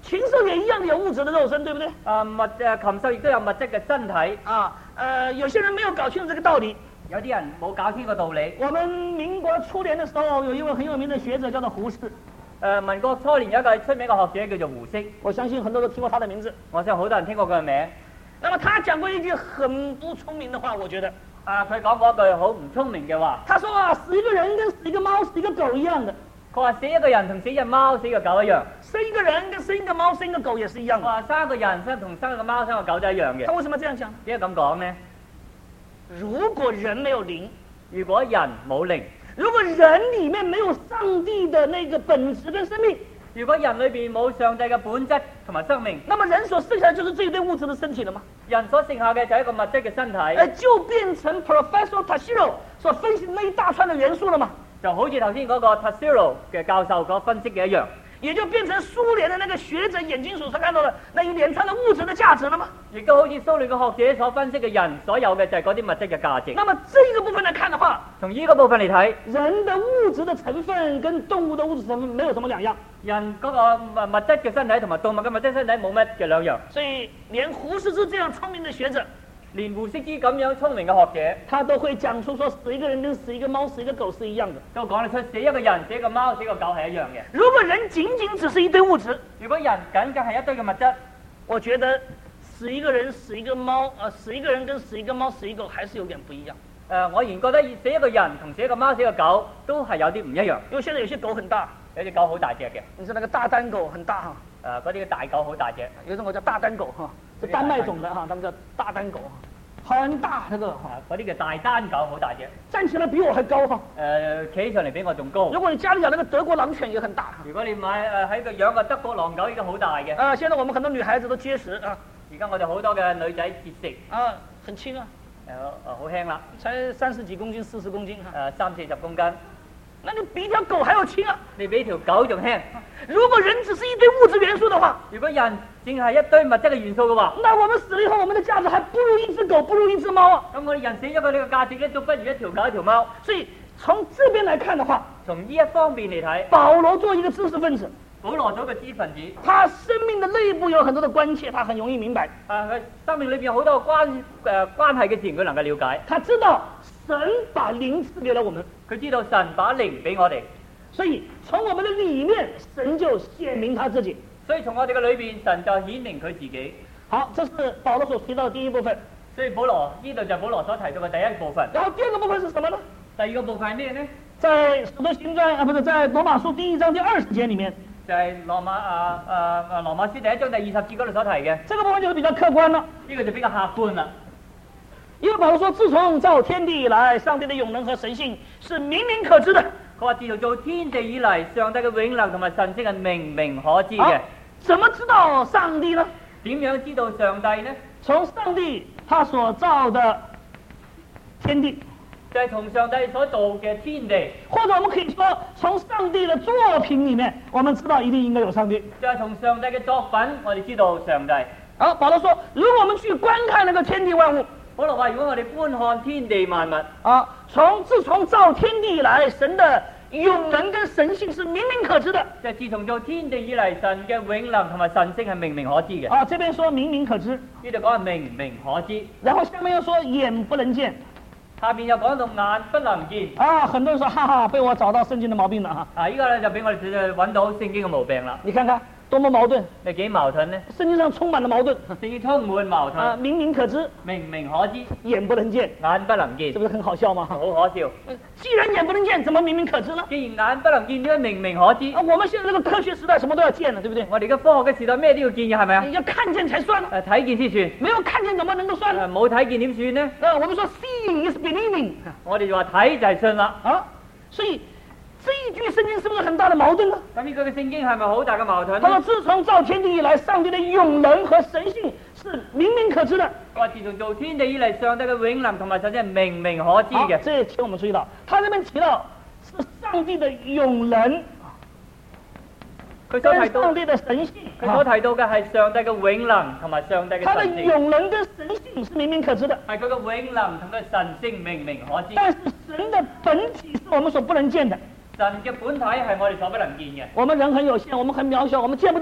禽獸也一樣的有物質的肉身，對不對？ 啊物誒禽獸亦都有物質嘅身體。 啊，呃，有些人沒有搞清楚這個道理。 有啲人冇搞清個道理。 我們民國初年的時候，有一位很有名的學者叫做胡適。 誒民國初年有一個出名嘅學者叫做胡適， 我相信很多人都聽過他的名字。 我相信好多人聽過佢嘅名。 那麼他講過一句很不聰明的話，我覺得。 啊，佢講過一句好唔聰明嘅話。 他說啊，死一個人跟死一個貓、死一個狗一樣的。 佢話死一個人同死一隻貓、死一個狗一樣。 生一個人跟生一個貓、生一個狗也是一樣的。 話生一個人生同生一個貓、生一個狗就一樣嘅。 他為什麼這樣講？ 點解咁講呢？ 如果人沒有靈， 如果人冇靈， 如果人裡面沒有上帝的那個本質跟生命， 如果人裏邊冇上帝嘅本質同埋生命， 那麼人所剩下的就是這一堆物質的身體了嗎？ 人所剩下嘅就係一個物質嘅身體， 呃，就變成 Professor Tashiro 所分析的那一大串的元素了嗎？ 就好似頭先嗰個 Tashiro 嘅教授所分析嘅一樣， 也就變成蘇聯的那個學者眼睛所看到的那一連串的物質的價值了嗎？ 亦都好似蘇聯嘅學者所分析嘅人所有嘅就係嗰啲物質嘅價值。 那麼這個部分來看的話， 從呢個部分嚟睇， 人的物質的成分跟動物的物質成分沒有什麼兩樣。 人嗰個物物質嘅身體同埋動物嘅物質身體冇乜嘅兩樣。 所以連胡適之這樣聰明的學者， 連胡適之咁樣聰明嘅學者， 他都會講出說死一個人跟死一個貓、死一個狗是一樣的， 都講得出死一個人、死一個貓、死一個狗係一樣嘅。 如果人僅僅只是一堆物質， 如果人僅僅係一堆嘅物質， 我覺得死一個人、死一個貓，啊、呃，死一個人跟死一個貓、死一個狗還是有點不一樣。 誒、呃，我仍覺得死一個人同死一個貓、死一個狗都係有啲唔一樣。 因為現在有些狗很大， 有隻狗好大隻嘅。 你知道那個大丹狗很大哈。 誒、呃，嗰啲大狗好大隻。 有一種狗叫大丹狗哈，是丹麥種的哈，他們叫大丹狗，很大那個哈。 嗰啲叫大丹狗好大隻， 站起來比我還高哈。 誒、呃，企上嚟比我仲高。 如果你家裡養那個德國狼犬也很大。 如果你買誒喺個養個德國狼狗，已經好大嘅。 啊，現在我們很多女孩子都節食啊。 而家我哋好多嘅女仔節食。 啊，很輕啊。 誒誒，好輕啦， 才三十幾公斤、四十公斤哈。 誒，三四十公斤。 那你比一條狗還要輕啊！ 你比條狗仲輕。 如果人只是一堆物質元素的話， 如果人淨係一堆物質嘅元素嘅話， 那我們死了以後，我們的價值還不如一隻狗，不如一隻貓啊！ 咁我哋人死咗嘅呢個價值咧，都不如一條狗一條貓。 所以從這邊來看的話， 從呢一方面嚟睇， 保羅做一個知識分子， 保羅做一個知識分子， 他生命的內部有很多的關切，他很容易明白。 啊，佢生命裏邊有好多關誒、呃、關係嘅事情，佢能夠了解。 他知道神把靈賜給了我們， 佢知道神把靈俾我哋。 所以從我們的裡面，神就顯明他自己。 所以從我哋嘅裏邊，神就顯明佢自己。 好，這是保羅所提到的第一部分。 所以保羅呢度就係保羅所提到嘅第一部分。 然後第二個部分是什麼呢？ 第二個部分係咩呢？ 在使徒行傳啊，不是在羅馬書第一章第二十節裡面， 就係羅馬啊啊啊羅馬書第一章第二十節嗰度所提嘅。 這個部分就是比較客觀啦。 呢個就比較客觀啦。 因為保羅說，自從造天地以來，上帝的永能和神性是明明可知的。 佢話自從造天地以嚟，上帝嘅永能同埋神性係明明可知嘅。 怎麼知道上帝呢？ 點樣知道上帝呢？ 從上帝他所造的天地， 就係從上帝所造嘅天地， 或者我們可以說，從上帝的作品裡面，我們知道一定應該有上帝。 就係從上帝嘅作品，我哋知道上帝。 好，保羅說，如果我們去觀看那個天地萬物， 保羅話，如果我哋觀看天地萬物， 啊，從自從造天地以來，神的永能跟神性是明明可知的。 就自從造天地以嚟，神嘅永能同埋神性係明明可知嘅。 啊，這邊說明明可知， 呢度講係明明可知， 然後下面又說眼不能見， 下邊又講到眼不能見。 啊，很多人說，哈哈，被我找到聖經的毛病了哈。 啊，呢個咧就俾我哋揾到聖經嘅毛病啦。 你看看多麼矛盾， 你幾矛盾呢？ 聖經上充滿了矛盾， 聖經充滿矛盾。 啊，明明可知， 明明可知， 眼不能見， 眼不能見， 是不是很好笑嗎？ 好可笑。 既然眼不能見，怎麼明明可知呢？ 既然眼不能見，點解明明可知？ 啊，我們現在這個科學時代，什麼都要見了，對不對？ 我哋嘅科學嘅時代咩都要見嘅，係咪啊？ 要看見才算呢。 誒，睇見先算。 沒有看見怎麼能夠算呢？ 誒，冇睇見點算呢？ 啊，我們說 seeing is believing， 我哋就話睇就係信啦。 啊，所以這一句聖經是不是很大的矛盾呢？ 咁呢個嘅聖經係咪好大嘅矛盾他說呢？ 自從造天地以來，上帝的永能和神性是明明可知的。 佢話自從造天地以嚟，上帝嘅永能同埋神性係明明可知嘅。 這一題我們注意到，他這邊提到是上帝的永能， 佢所提到跟上帝的神性， 佢所提到嘅係上帝嘅永能同埋上帝嘅他的神性。 永能跟神性是明明可知的， 係佢嘅永能同佢神性明明可知。 但是神的本體是我們所不能見的。 神嘅本體係我哋所不能見嘅。 我們人很有限，我們很渺小，我們見不到。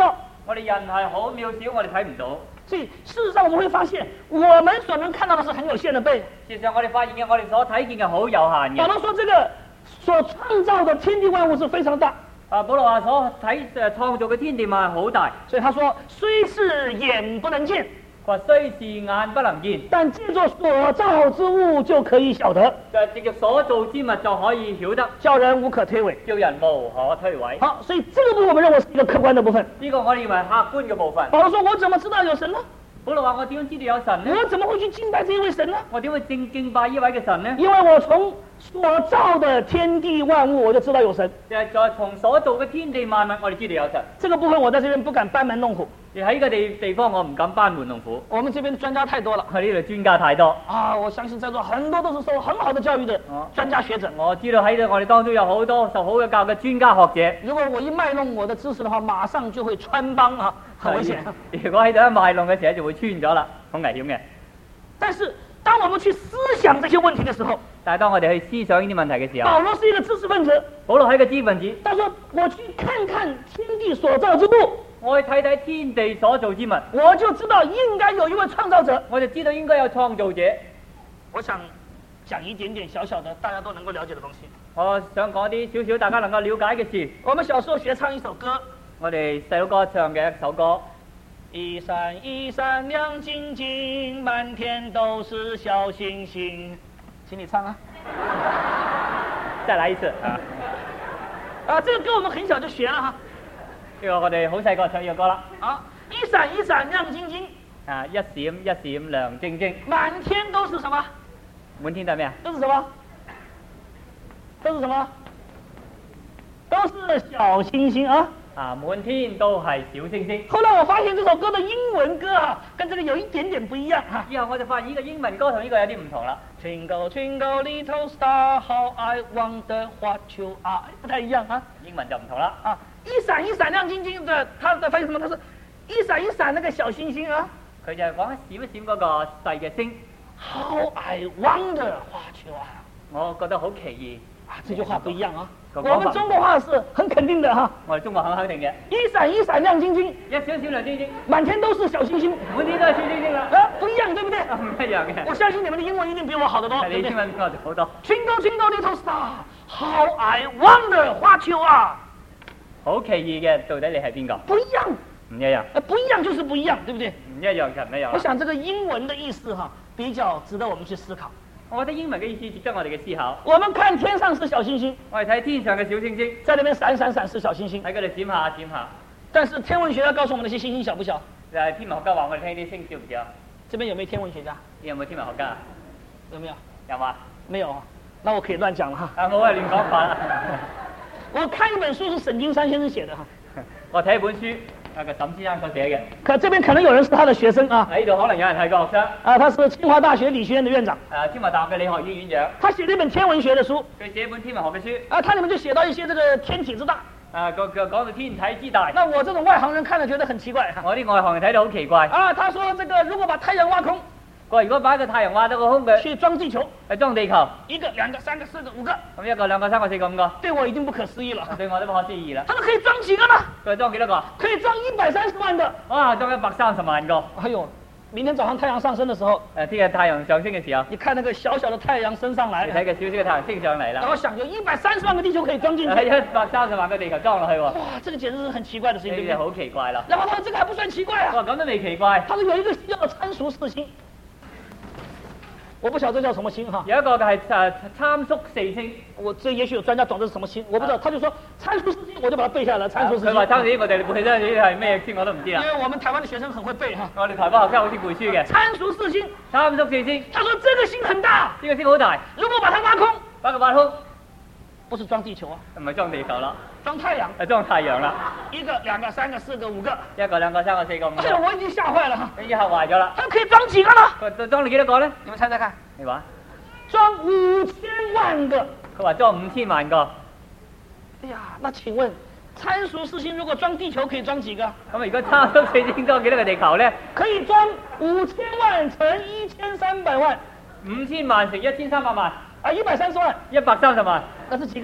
我哋人係好渺小，我哋睇唔到。 所以事實上我們會發現，我們所能看到的是很有限的倍。 事實上我哋發現嘅，我哋所睇見嘅好有限嘅。 保羅說，這個所創造的天地萬物是非常大。 啊，保羅話所睇誒創造嘅天地萬物好大， 所以他說，雖是眼不能見， 佢話雖是眼不能見， 但借着所造之物就可以曉得， 就係藉着所造之物就可以曉得， 叫人無可推諉， 叫人無可推諉。 好，所以這個部分我們認為是一個客觀的部分。 呢個我哋認為客觀嘅部分。 保羅說，我怎麼知道有神呢？ 保羅話：我點樣知道有神呢？ 我怎麼會去敬拜這一位神呢？ 我點會敬敬拜呢位嘅神呢？ 因為我從所造的天地萬物，我就知道有神。 就係在從所造嘅天地萬物，我哋知道有神。 這個部分我在這邊不敢班門弄斧。 而喺呢個地地方，我唔敢班門弄斧。 我們這邊專家太多了， 我呢度專家太多啊！我相信在座很多都是受很好的教育的專家學者。 我知道喺度我哋當中有好多受好嘅教嘅專家學者。 如果我一賣弄我的知識的話，馬上就會穿幫啊，很危險。 如果喺度一賣弄嘅時候，就會穿咗啦，好危險嘅。 但是當我們去思想這些問題的時候， 但係當我哋去思想呢啲問題嘅時候， 保羅是一個知識分子。 保羅係一個知識分子。 他說：我去看看天地所造之物， 我去睇睇天地所造之物， 我就知道應該有一位創造者， 我就知道應該有創造者。 我想講一點點小小的大家都能夠了解的東西。 我想講啲少少大家能夠了解嘅事。 我們小時候學唱一首歌， 我哋細佬哥唱嘅一首歌。 一閃一閃亮晶晶，滿天都是小星星。請你唱啊！ 再來一次啊！ 啊，這個歌我們很小就學了哈。 呢個我哋好細個唱呢個歌啦。 啊，一閃一閃亮晶晶。 啊，一閃一閃亮晶晶。 滿天都是什麼？ 滿天都係咩啊？ 都是什麼？都是什麼？都是小星星啊！ 啊，滿天都係小星星。 後來我發現這首歌的英文歌啊，跟這個有一點點不一樣哈。 以後我就發現呢個英文歌同呢個有啲唔同啦。 Twinkle twinkle little star, how I wonder what you are，不太一樣啊。 英文就唔同啦。 啊，一閃一閃亮晶晶的，它的翻譯什麼？它是一閃一閃那個小星星啊。 佢就係講閃一閃嗰個細嘅星。 How I wonder what you are， 我覺得好奇異。 啊，這句話不一樣啊。 我們中國話是很肯定的哈。 我哋中國很肯定嘅。 一閃一閃亮晶晶， 一閃閃亮晶晶， 滿天都是小星星， 滿天都係小星星啦。 啊，不一樣，對不對？ 唔一樣嘅。 我相信你們的英文一定比我好得多。 你英文比我好多。 Twinkle twinkle little star, how I wonder what you are。 好奇異嘅，到底你係邊個？ 不一樣。 唔一樣。 呃，不一樣就是不一樣，對不對？ 唔一樣就唔一樣。 我想這個英文的意思哈，比較值得我們去思考。 我覺得英文嘅意思值得我哋嘅思考。 我們看天上是小星星， 我哋睇天上嘅小星星， 在那邊閃閃閃是小星星， 喺嗰度閃下閃下。 但是天文學家告訴我們那些星星小不小？ 就係天文學家話我哋聽啲星小唔小？ 這邊有沒有天文學家？ 你有冇天文學家啊？ 有沒有？ 有嗎？ 沒有，那我可以亂講了哈。 啊，我係亂講法啦。 我看一本書是沈金山先生寫的哈。 我睇一本書。那個沈先生所寫嘅， 可這邊可能有人是他的學生啊。 喺呢度可能有人係個學生。 啊，他是清華大學理學院的院長。 誒，清華大學嘅理學院院長。 他寫了一本天文學的書。 佢寫一本天文學嘅書。 啊，他裡面就寫到一些這個天體之大。 啊，個個講到天體之大。 那我這種外行人看了覺得很奇怪。 我啲外行人睇到好奇怪。 啊，他說這個如果把太陽挖空。 佢如果把個太陽挖到個空嘅， 去裝地球， 去裝地球， 一個、兩個、三個、四個、五個， 咁一個、兩個、三個、四個、五個， 對我已經不可思議了。 對我都不可思議啦。 他說可以裝幾個呢？ 佢裝幾多個？ 可以裝一百三十萬個。 哇，裝一百三十萬個。 哎呦，明天早上太陽上升的時候， 誒，聽日太陽上升嘅時候， 你看那個小小的太陽升上來， 你睇個小小嘅太陽升上嚟啦。 然後想有一百三十萬個地球可以裝進去。 係一百三十萬個地球裝落去喎。 哇，這個簡直是很奇怪的事情。 呢個好奇怪啦。 然後他說這個還不算奇怪啊。 哇，咁都未奇怪。 他說有一個星叫做參屬四星。我不曉得這叫什麼星哈， 有一個係誒參宿四星， 我這也許有專家懂這是什麼星，我不知道。他就說參宿四星，我就把它背下來。參屬四星。 佢話參屬我哋背得呢係咩星我都唔知啦。 因為我們台灣的學生很會背哈。 我哋台灣學生好識背書嘅。參屬四星， 參宿四星。 他說這個星很大， 呢個星好大。 如果把它挖空， 把佢挖空， 不是裝地球啊， 唔係裝地球啦， 裝太陽。 係裝太陽啦。 一個、兩個、三個、四個、五個。 一個、兩個、三個、四個、五個。 哎呀，我已經嚇壞了哈！ 已經嚇壞咗啦。 它可以裝幾個呢？ 佢裝你幾多個呢？ 你們猜猜看。 你話？ 裝五千萬個。 佢話裝五千萬個。 哎呀，那請問參屬四星如果裝地球可以裝幾個？ 咁如果參屬四星裝幾多個地球呢？ 可以裝五千萬乘一千三百萬。 五千萬乘一千三百萬。 啊，一百三十萬。 一百三十萬。 那是幾個？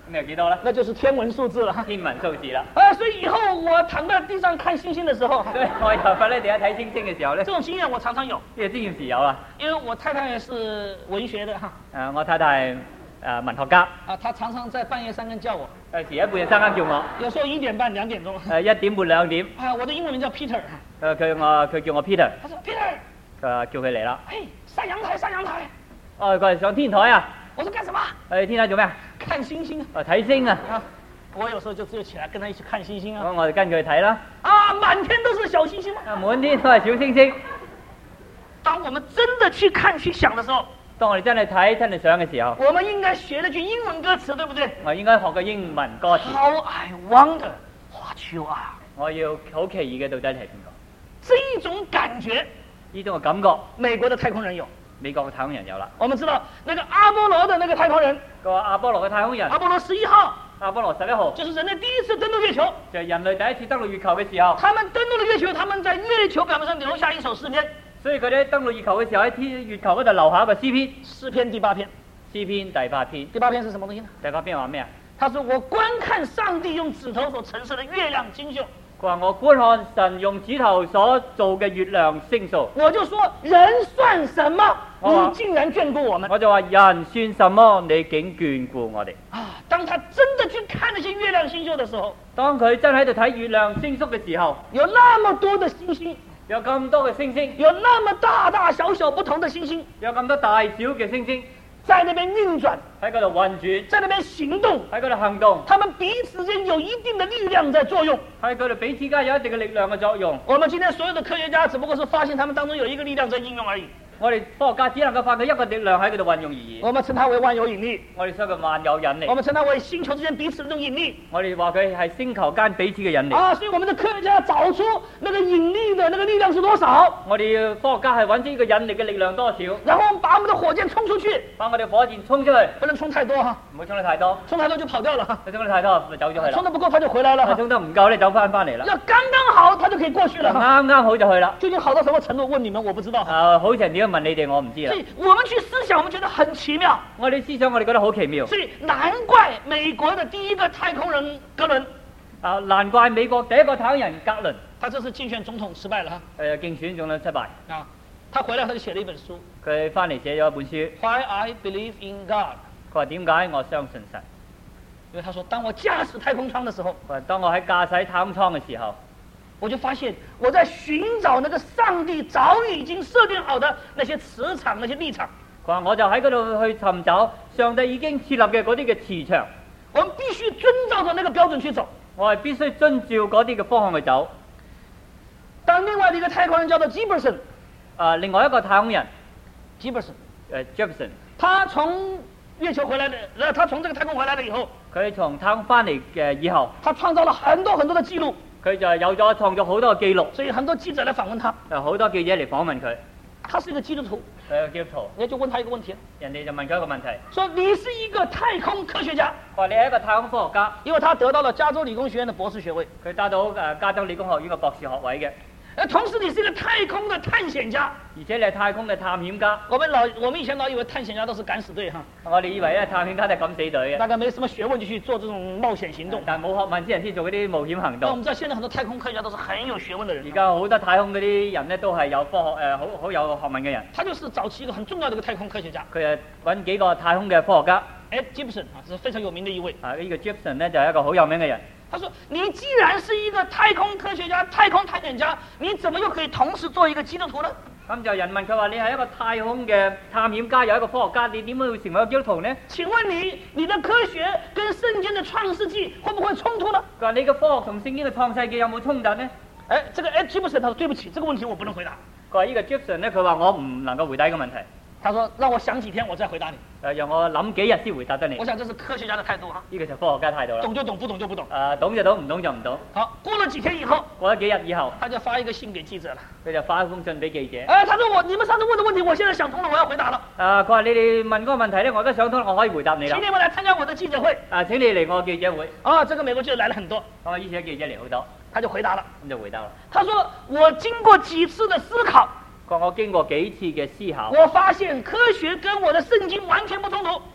咁有幾多咧？ 那就是天文數字了。 天文數字啦。 啊，所以以後我躺在地上看星星的時候， 所以我以後瞓喺地下睇星星嘅時候咧， 這種經驗我常常有。 呢個經驗時有啊。 因為我太太是文學的哈。 誒，我太太係誒文學家。 啊，她常常在半夜三更叫我。 有時一半夜三更叫我。 有時候一點半、兩點鐘。 誒，一點半兩點。 啊，我的英文名叫 Peter。 誒，佢我佢叫我 Peter。 他說 Peter。 佢話叫佢嚟啦。 嘿，上陽台，上陽台。 哦，佢係上天台啊。 我說幹什麼？ 誒，天台做咩啊？ 看星星。 哦，睇星啊。 啊，我有時候就只有起來跟他一起看星星啊。 咁我哋跟佢去睇啦。 啊，滿天都是小星星嘛。 啊，滿天都係小星星。 當我們真的去看去想的時候， 當我哋真係睇真係想嘅時候， 我們應該學了句英文歌詞，對不對？ 我應該學個英文歌詞。 How I wonder what you are。 我要好奇異嘅到底係邊個？ 這一種感覺， 呢種嘅感覺， 美國的太空人有。 美國嘅太空人有啦。 我們知道那個阿波羅的那個太空人， 個阿波羅嘅太空人， 阿波羅十一號， 阿波羅十一號， 就是人類第一次登陸月球。 就係人類第一次登陸月球嘅時候。 他們登陸了月球，他們在月球表面上留下一首詩篇。 所以佢哋登陸月球嘅時候喺天月球嗰度留下一個詩篇。 詩篇第八篇。 詩篇第八篇。 第八篇是什麼東西呢？ 第八篇話咩啊？ 他說：我觀看上帝用指頭所陳設的月亮星宿。 佢話我觀看神用指頭所做嘅月亮星宿。 我就說人算什麼？ 你竟然眷顧我們。 我就話人算什麼？你竟眷顧我哋。 啊！當他真的去看那些月亮星宿的時候， 當佢真喺度睇月亮星宿嘅時候， 有那麼多的星星， 有咁多嘅星星， 有那麼大大小小不同的星星， 有咁多大小嘅星星在那邊運轉， 喺嗰度運轉， 在那邊行動， 喺嗰度行動， 他們彼此間有一定的力量在作用， 喺嗰度彼此間有一定嘅力量嘅作用。 我們今天所有的科學家只不過是發現他們當中有一個力量在應用而已。 我哋科學家只能夠發覺一個力量喺嗰度運用而已。 我們稱它為萬有引力。 我哋稱佢萬有引力。 我們稱它為星球之間彼此的這種引力。 我哋話佢係星球間彼此嘅引力。 啊，所以我們的科學家找出那個引力的那個力量是多少。 我哋科學家係揾出呢個引力嘅力量多少。 然後我們把我們的火箭衝出去。 把我哋火箭衝出去。 不能衝太多哈。 唔好衝得太多。 衝太多就跑掉了哈。 佢衝得太多就走咗去啦。 衝得不夠，他就回來了。 衝得唔夠咧，走翻翻嚟啦。 要剛剛好，他就可以過去了。 啱啱好就去啦。 究竟好到什麼程度？問你們，我不知道。 啊，好成點樣問你哋，我唔知啦。 所以我們去思想，我們覺得很奇妙。 我哋思想，我哋覺得好奇妙。 所以難怪美國的第一個太空人格倫， 啊，難怪美國第一個太空人格倫， 他這次競選總統失敗了哈。 誒，競選總統失敗。 啊，他回來他就寫了一本書。 佢翻嚟寫咗一本書。 Why I Believe in God。 佢話點解我相信神？ 因為他說，當我駕駛太空艙的時候， 佢話當我喺駕駛太空艙嘅時候， 我就發現我在尋找那個上帝早已經設定好的那些磁場、那些力場。 佢話我就喺嗰度去尋找上帝已經設立嘅嗰啲嘅磁場。 我們必須遵照着那個標準去走。 我係必須遵照嗰啲嘅方向去走。 當另外的一個太空人叫做 Jefferson， 啊，另外一個太空人 Jefferson， 誒 Jefferson， 他從月球回來的，然後他從這個太空回來了以後， 佢從太空翻嚟嘅以後， 他創造了很多很多的記錄。 佢就有咗創造好多嘅記錄， 所以很多記者來訪問他。 誒好多記者嚟訪問佢。 他是一個基督徒。 係個基督徒。 人家就問他一個問題， 人哋就問佢一個問題， 說你是一個太空科學家。 話你係一個太空科學家， 因為他得到了加州理工學院的博士學位。 佢得到誒加州理工學院嘅博士學位嘅。 呃，同時你是一個太空的探險家， 而且你係太空嘅探險家。 我們老我們以前老以為探險家都是敢死隊哈。 我哋以為咧探險家都係敢死隊嘅。 大概沒什麼學問就去做這種冒險行動。 但冇學問之人先做嗰啲冒險行動。 但我們知道現在很多太空科學家都是很有學問的人。 而家好多太空嗰啲人咧都係有科學誒好好有學問嘅人。 他就是早期一個很重要的一個太空科學家。 佢係揾幾個太空嘅科學家。 Ed Gibson 啊，這是非常有名的一位。 啊，呢個 Gibson 咧就係一個好有名嘅人。 他說：你既然是一個太空科學家、太空探險家，你怎麼又可以同時做一個基督徒呢？ 咁就人問佢話：你係一個太空嘅探險家，有一個科學家，你點樣會成為一個基督徒呢？ 請問你，你的科學跟聖經的創世紀會不會衝突呢？ 佢話：你嘅科學同聖經嘅創世紀有冇衝突呢？ 哎，這個 Ed Gibson 他說：對不起，這個問題我不能回答。 佢話：呢個 Gibson 咧，佢話我唔能夠回答呢個問題。 他說：讓我想幾天，我再回答你。 誒，讓我諗幾日先回答得你。 我想這是科學家的態度哈。 呢個就科學家態度啦。 懂就懂，不懂就不懂。 誒，懂就懂，唔懂就唔懂。 好，過了幾天以後， 過咗幾日以後， 他就發一個信給記者了。 佢就發一封信俾記者。 哎，他說我你們上次問的問題，我現在想通了，我要回答了。 誒，佢話你哋問嗰個問題咧，我而家想通啦，我可以回答你啦。 請你們來參加我的記者會。 誒，請你嚟我記者會。 啊，這個美國記者來了很多。 我以前記者嚟好多。 他就回答了。 咁就回答啦。 他說我經過幾次的思考。 佢話我經過幾次嘅思考， 我發現科學跟我的聖經完全不衝突。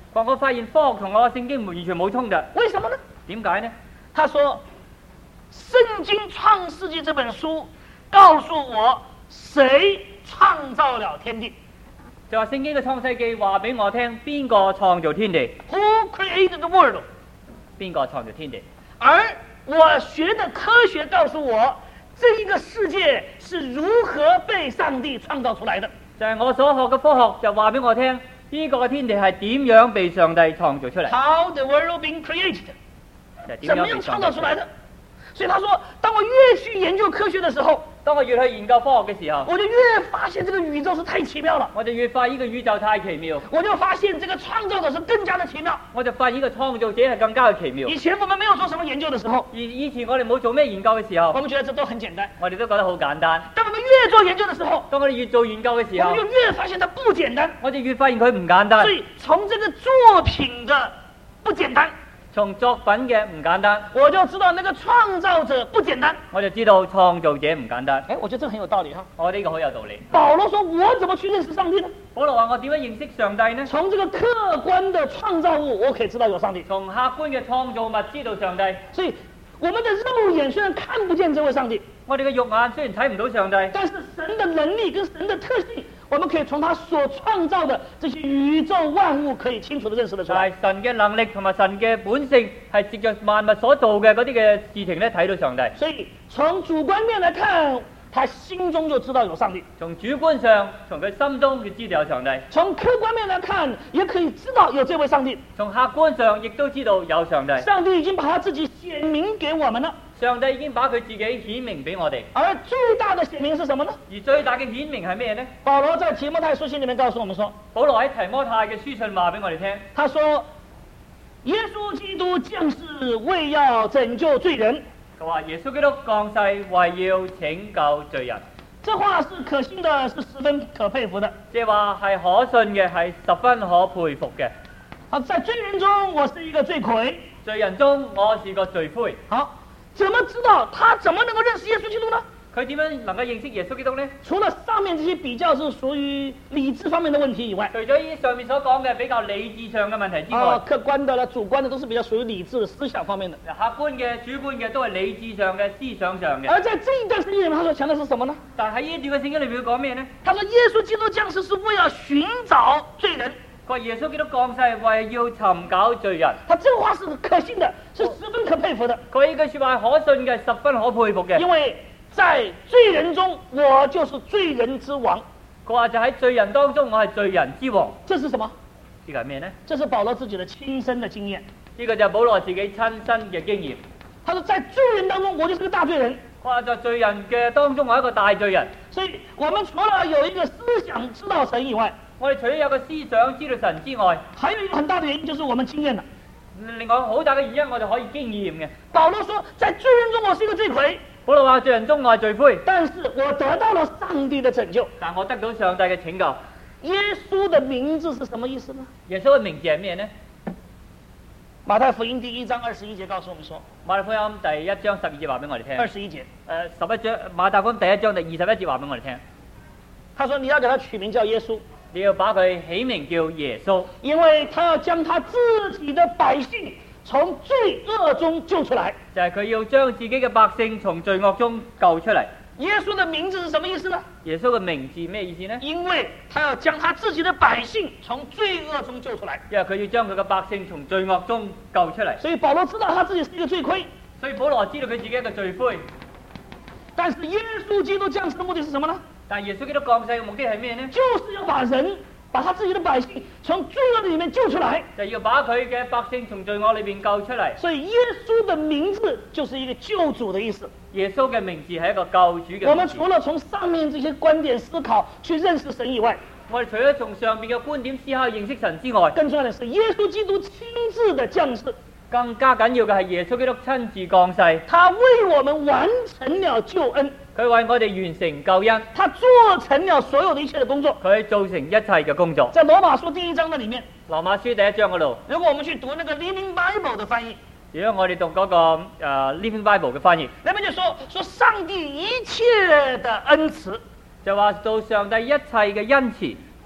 話我發現科學同我聖經完全冇衝突， 为什么呢？ 點解呢？ 他说，圣经《创世纪》这本书告诉我，谁创造了天地。 就話聖經嘅創世記話俾我聽，邊個創造天地？ Who created the world？ 邊個創造天地？ 而我学的科学告诉我，这一个世界是如何被上帝创造出来的。 就係我所學嘅科學就話俾我聽，呢、這個嘅天地係點樣被上帝創造出嚟？ How the world being created？ 就係點怎么样樣被創造出嚟？ 创造出来的？所以他说，当我越去研究科學的時候， 當我越去研究科學嘅時候， 我就越發現這個宇宙是太奇妙了。 我就越發現呢個宇宙太奇妙， 我就發現這個創造者是更加的奇妙。 我就發現呢個創造者係更加嘅奇妙。 以前我們沒有做什麼研究的時候， 而以前我哋冇做咩研究嘅時候， 我們覺得這都很簡單。 我哋都覺得好簡單。 當我們越做研究的時候， 當我哋越做研究嘅時候， 我們就越發現它不簡單。 我哋越發現佢唔簡單。 所以從這個作品的不簡單， 從作品嘅唔簡單， 我就知道那個創造者不簡單。 我就知道創造者唔簡單。 哎，我覺得這很有道理哈。 我呢個好有道理。 保羅說：我怎麼去認識上帝呢？ 保羅話：我點樣認識上帝呢？ 從這個客觀的創造物，我可以知道有上帝。 從客觀嘅創造物知道上帝。 所以我們的肉眼雖然看不見這位上帝， 我哋嘅肉眼雖然睇唔到上帝， 但是神的能力跟神的特性，我們可以從他所創造的這些宇宙萬物，可以清楚地認識得出來。 但係神嘅能力同埋神嘅本性係藉着萬物所做嘅嗰啲嘅事情咧睇到上帝。 所以從主觀面來看，他心中就知道有上帝； 從主觀上，從佢心中就知道有上帝； 從客觀面來看，也可以知道有這位上帝。 從客觀上亦都知道有上帝。 上帝已經把他自己顯明給我們了。 上帝已經把佢自己顯明俾我哋。 而最大的顯明是什麼呢？ 而最大嘅顯明係咩呢？ 保羅在提摩太書信裡面告訴我們說， 保羅喺提摩太嘅書信話俾我哋聽， 他說耶穌基督降世為要拯救罪人。 佢話耶穌基督降世為要拯救罪人。 這話是可信的，是十分可佩服的。 即係話係可信嘅，係十分可佩服嘅。 好，在罪人中我是一個罪魁， 罪人中我是個罪魁。 好，怎麼知道他怎麼能夠認識耶穌基督呢？ 佢點樣能夠認識耶穌基督呢？ 除了上面這些比較是屬於理智方面的問題以外， 除咗呢上面所講嘅比較理智上嘅問題之外， 啊，客觀的啦、主觀的都是比較屬於理智的思想方面的。 客觀嘅、主觀嘅都係理智上嘅、思想上嘅。 而在這一段聖經裡面，他所強調是什麼呢？ 但喺呢段嘅聖經裏面講咩呢？ 他說耶穌基督降世是為了尋找罪人。 佢話耶穌基督降世為要尋找罪人。 他這個話是可信的，是十分可佩服的。 佢呢句説話係可信嘅，十分可佩服嘅。 因為在罪人中，我就是罪人之王。 佢話就喺罪人當中，我係罪人之王。 這是什麼？ 呢個係咩呢？ 這是保羅自己的親身的經驗。 呢個就係保羅自己親身嘅經驗。 他說在罪人當中，我就是個大罪人。 佢話在罪人嘅當中，我係一個大罪人。 所以我們除了有一個思想知道神以外， 我哋除咗有個思想知道神之外， 還有一個很大的原因就是我們經驗了。 另外好大嘅原因，我哋可以經驗嘅。 保羅說，在罪人中我是一個罪魁。 保羅話罪人中我係罪魁， 但是我得到了上帝的拯救。 但我得到上帝嘅拯救。 耶穌的名字是什麼意思呢？ 耶穌嘅名字係咩呢？ 馬太福音第一章二十一節告訴我們說， 馬太福音第一章十二節話俾我哋聽。 二十一節， 誒十一章馬太福音第一章第二十一節話俾我哋聽。 他說你要給他取名叫耶穌。 你要把佢起名叫耶穌， 因為他要將他自己的百姓從罪惡中救出來。 就係佢要將自己嘅百姓從罪惡中救出嚟。 耶穌的名字是什麼意思呢？ 耶穌嘅名字咩意思呢？ 因為他要將他自己的百姓從罪惡中救出來。 因為佢要將佢嘅百姓從罪惡中救出嚟。 所以保羅知道他自己是一個罪魁， 所以保羅知道佢自己一個罪魁。 但是耶穌基督降世的目的是什麼呢？ 但耶穌基督降世嘅目的係咩呢？ 就是要把人，把他自己的百姓從罪惡裏面救出來， 就要把佢嘅百姓從罪惡裏邊救出嚟。 所以耶穌的名字就是一個救主的意思。 耶穌嘅名字係一個救主嘅名字。 我們除了從上面這些觀點思考去認識神以外， 我哋除咗從上面嘅觀點思考認識神之外， 更重要的是耶穌基督親自的降世。 更加緊要嘅係耶穌基督親自降世， 他為我們完成了救恩， 佢為我哋完成救恩， 他做成了所有的一切的工作， 佢做成一切嘅工作。 在羅馬書第一章的裡面， 羅馬書第一章嗰度， 如果我們去讀那個 Living Bible 的翻譯， 如果我哋讀嗰、那個誒、uh, Living Bible 嘅翻譯， 那邊就說說上帝一切的恩慈， 就話到上帝一切嘅恩慈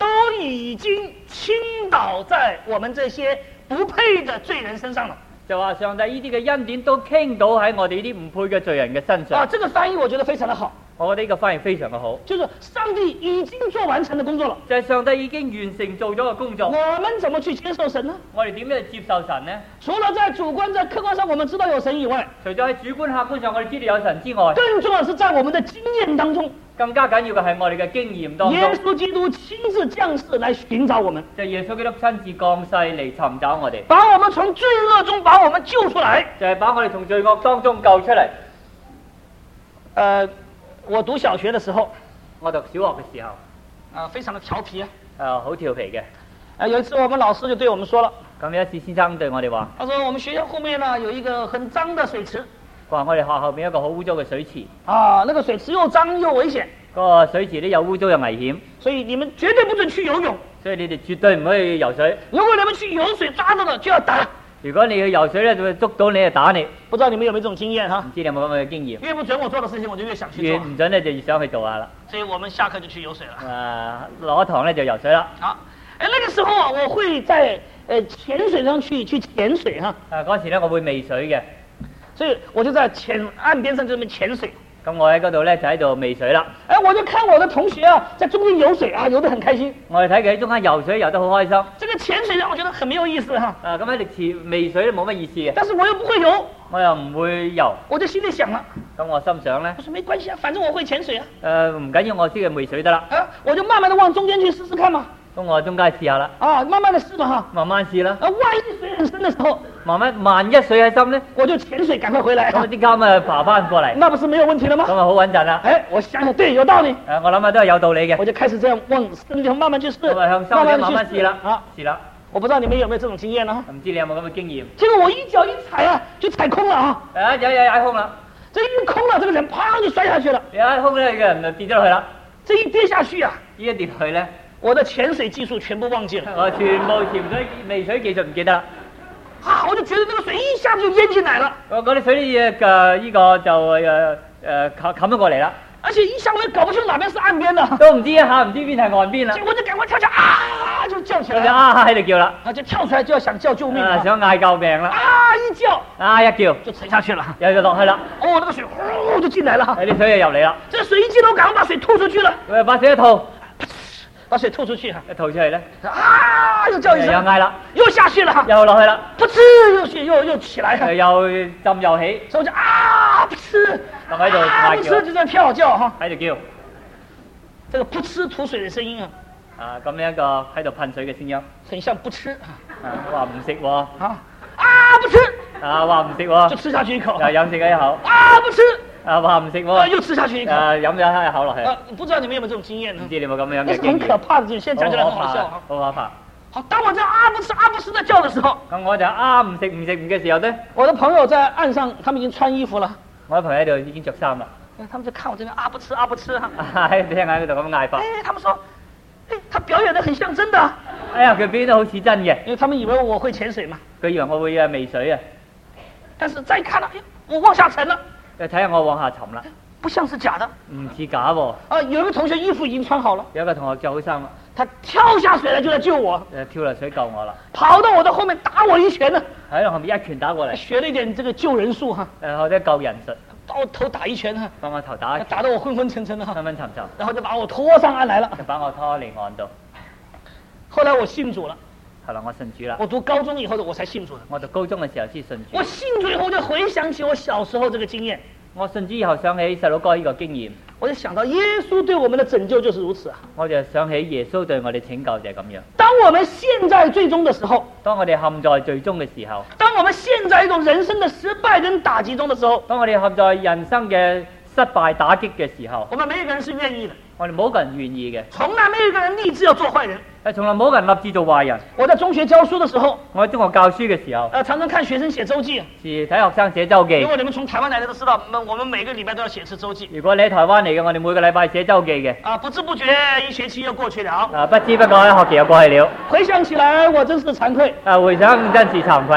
都已經傾倒在我們這些不配的罪人身上了。 就話上帝呢啲嘅恩典都傾倒喺我哋呢啲唔配嘅罪人嘅身上。 啊，這個翻譯我覺得非常的好。 我覺得呢個翻譯非常嘅好， 就是上帝已經做完成的工作了。 就係上帝已經完成做咗個工作。 我們怎麼去接受神呢？ 我哋點樣去接受神呢？ 除了在主觀、在客觀上我們知道有神以外， 除咗喺主觀客觀上我哋知道有神之外， 更重要的是在我們的經驗當中， 更加緊要嘅係我哋嘅經驗當中。 耶穌基督親自降世來尋找我們， 就耶穌基督親自降世嚟尋找我哋， 把我們從罪惡中把我們救出來， 就係把我哋從罪惡當中救出嚟。 呃，我讀小學的時候， 我讀小學嘅時候， 啊、呃，非常的調皮啊， 誒好調皮嘅。 呃，有一次我們老師就對我們說了， 咁有一次先生對我哋話， 他說我們學校後面呢有一個很髒的水池， 佢話我哋學校後面一個好污糟嘅水池， 啊，那個水池又髒又危險， 嗰個水池都有污糟又危險， 所以你們絕對不准去游泳， 所以你哋絕對唔可以游水。 如果你們去游水抓到了就要打。 如果你去游水咧，就會捉到你就打你。 不知道你們有沒有這種經驗哈？ 唔知你有冇咁嘅經驗？ 越不准我做的事情，我就越想去越做。 唔準咧，就越想去做下啦。 所以我們下課就去游水了。 誒，落咗堂咧就游水啦。 好，哎，那個時候啊，我會在呃淺水上去去潛水哈。 誒嗰時咧，我會未水嘅， 所以我就在淺岸邊上這邊潛水。 咁我喺嗰度咧就喺度未水啦。 哎，我就看我的同學啊，在中間游水啊，游得很開心。 我哋睇佢喺中間游水游得好開心。 這個潛水讓我覺得很沒有意思哈。 啊，咁喺歷池未水都冇乜意思嘅。 但是我又不會游， 我又唔會游， 我就心裡想了， 咁我心想咧， 我說沒關係啊，反正我會潛水啊。 誒唔緊要，我知佢未水得啦。 啊，我就慢慢的往中間去試試看嘛。 咁我中間試下啦。 啊，慢慢的試嘛哈。 慢慢試啦。 啊，萬一水很深的時候， 慢慢萬一水喺深咧， 我就潛水趕快回來。 咁即刻咁啊爬翻過嚟， 那不是沒有問題了嗎？ 咁啊好穩陣啦。 哎，我想想，對，有道理。 誒，我諗下都係有道理嘅。 我就開始這樣往深地方慢慢去試， 咁啊向深啲慢慢試啦。 啊， 試啦。 我不知道你們有沒有這種經驗呢？ 唔知你有冇咁嘅經驗？ 結果我一腳一踩啊，就踩空了啊！ 誒有有踩空啦， 這一空了，這個人砰就摔下去了。 有踩空咧，個人就跌咗落去啦。 這一跌下去啊， 依一跌落去咧， 我的潛水技術全部忘記了。 我全部潛水未水技術唔記得啦。 啊，我就覺得那個水一下子就淹進來了。 我嗰啲水嘅嘅依個就誒誒冚冚咗過嚟啦。 而且一下我也搞不清哪邊是岸邊的， 都唔知一下唔知邊係岸邊啦。 結果我就趕快跳起來啊，就叫起來。 就啊喺度叫啦， 啊就跳出來就要想叫救命啊， 想嗌救命啦。 啊一叫， 啊一叫就沉下去了， 又就落去啦。 哦，那個水呼就進來了， 啲水又入嚟啦。 這水一進來，我趕快把水吐出去了。 佢把水一吐， 把水吐出去哈， 一吐出嚟咧， 啊又叫一聲， 又嗌啦， 又下去了， 又落去啦， 噗嗤又去又又起來， 又浸又起， 所以就啊噗嗤， 就喺度啊噗嗤就在跳叫哈， 喺度叫， 這個噗嗤吐水的聲音啊， 啊咁樣一個喺度噴水嘅聲音， 很像不吃啊話唔食喎， 啊啊不吃， 啊話唔食喎， 就吃下去一口， 又飲食咗一口， 啊不吃， 啊話唔食啊喎， 又吃下去一口， 啊飲咗一口落去， 啊不知道你們有沒有這種經驗呢唔？知你有冇咁樣那是嘅經驗？ 很可怕的，現在講起來很好笑啊。 好可怕。 好，當我這樣啊不吃啊不吃的叫的時候， 咁我就啊唔食唔食唔嘅時候咧， 我的朋友在岸上，他們已經穿衣服了， 我啲朋友喺度已經着衫啦， 他們就看我這邊啊不吃啊不吃哈， 喺度聽下佢度咁嗌法。 哎，他們說，哎，他表演得很像真的， 哎呀，佢表演得好似真嘅， 因為他們以為我會潛水嘛， 佢以為我會啊未水啊， 但是再看了，哎，我往下沉了， 就睇下我往下沉啦， 不像是假的。 唔似假喎。 啊，有一個同學衣服已經穿好了， 有一個同學着好衫啦， 他跳下水來就來救我， 誒跳落水救我啦， 跑到我的後面打我一拳呢， 喺後面一拳打過嚟， 學了一點這個救人術哈， 誒或者救人術， 把我頭打一拳哈， 幫我頭打一拳， 打得我昏昏沉沉的哈， 昏昏沉沉， 然後就把我拖上岸來了。 就把我拖嚟岸度。 後來我信主了， 後來我信主啦， 我讀高中以後的我才信主的。 我讀高中嘅時候先信主。 我信主以後就回想起我小時候這個經驗， 我信主以後想起細佬哥呢個經驗， 我就想到耶穌對我們的拯救就是如此啊。 我就想起耶穌對我哋拯救就係咁樣。 當我們陷在最終的時候， 當我哋陷在最終嘅時候， 當我們陷在一種人生的失敗跟打擊中的時候， 當我哋陷在人生嘅失敗打擊嘅時候， 我們沒有一個人是願意的， 我哋冇一個人願意嘅， 從來沒有一個人立志要做壞人。 誒從來冇一個人立志做壞人。 我在中學教書的時候， 我喺中學教書嘅時候， 呃，常常看學生寫週記。 是睇學生寫週記如。果你們從台灣來的都知道，我們我們每個禮拜都要寫一次週記。 如果你喺台灣嚟嘅，我哋每個禮拜寫週記嘅。 啊，不知不覺一學期又過去了。 啊，不知不覺一學期又過去了。 回想起來，我真是慚愧。 啊，回想真是慚愧。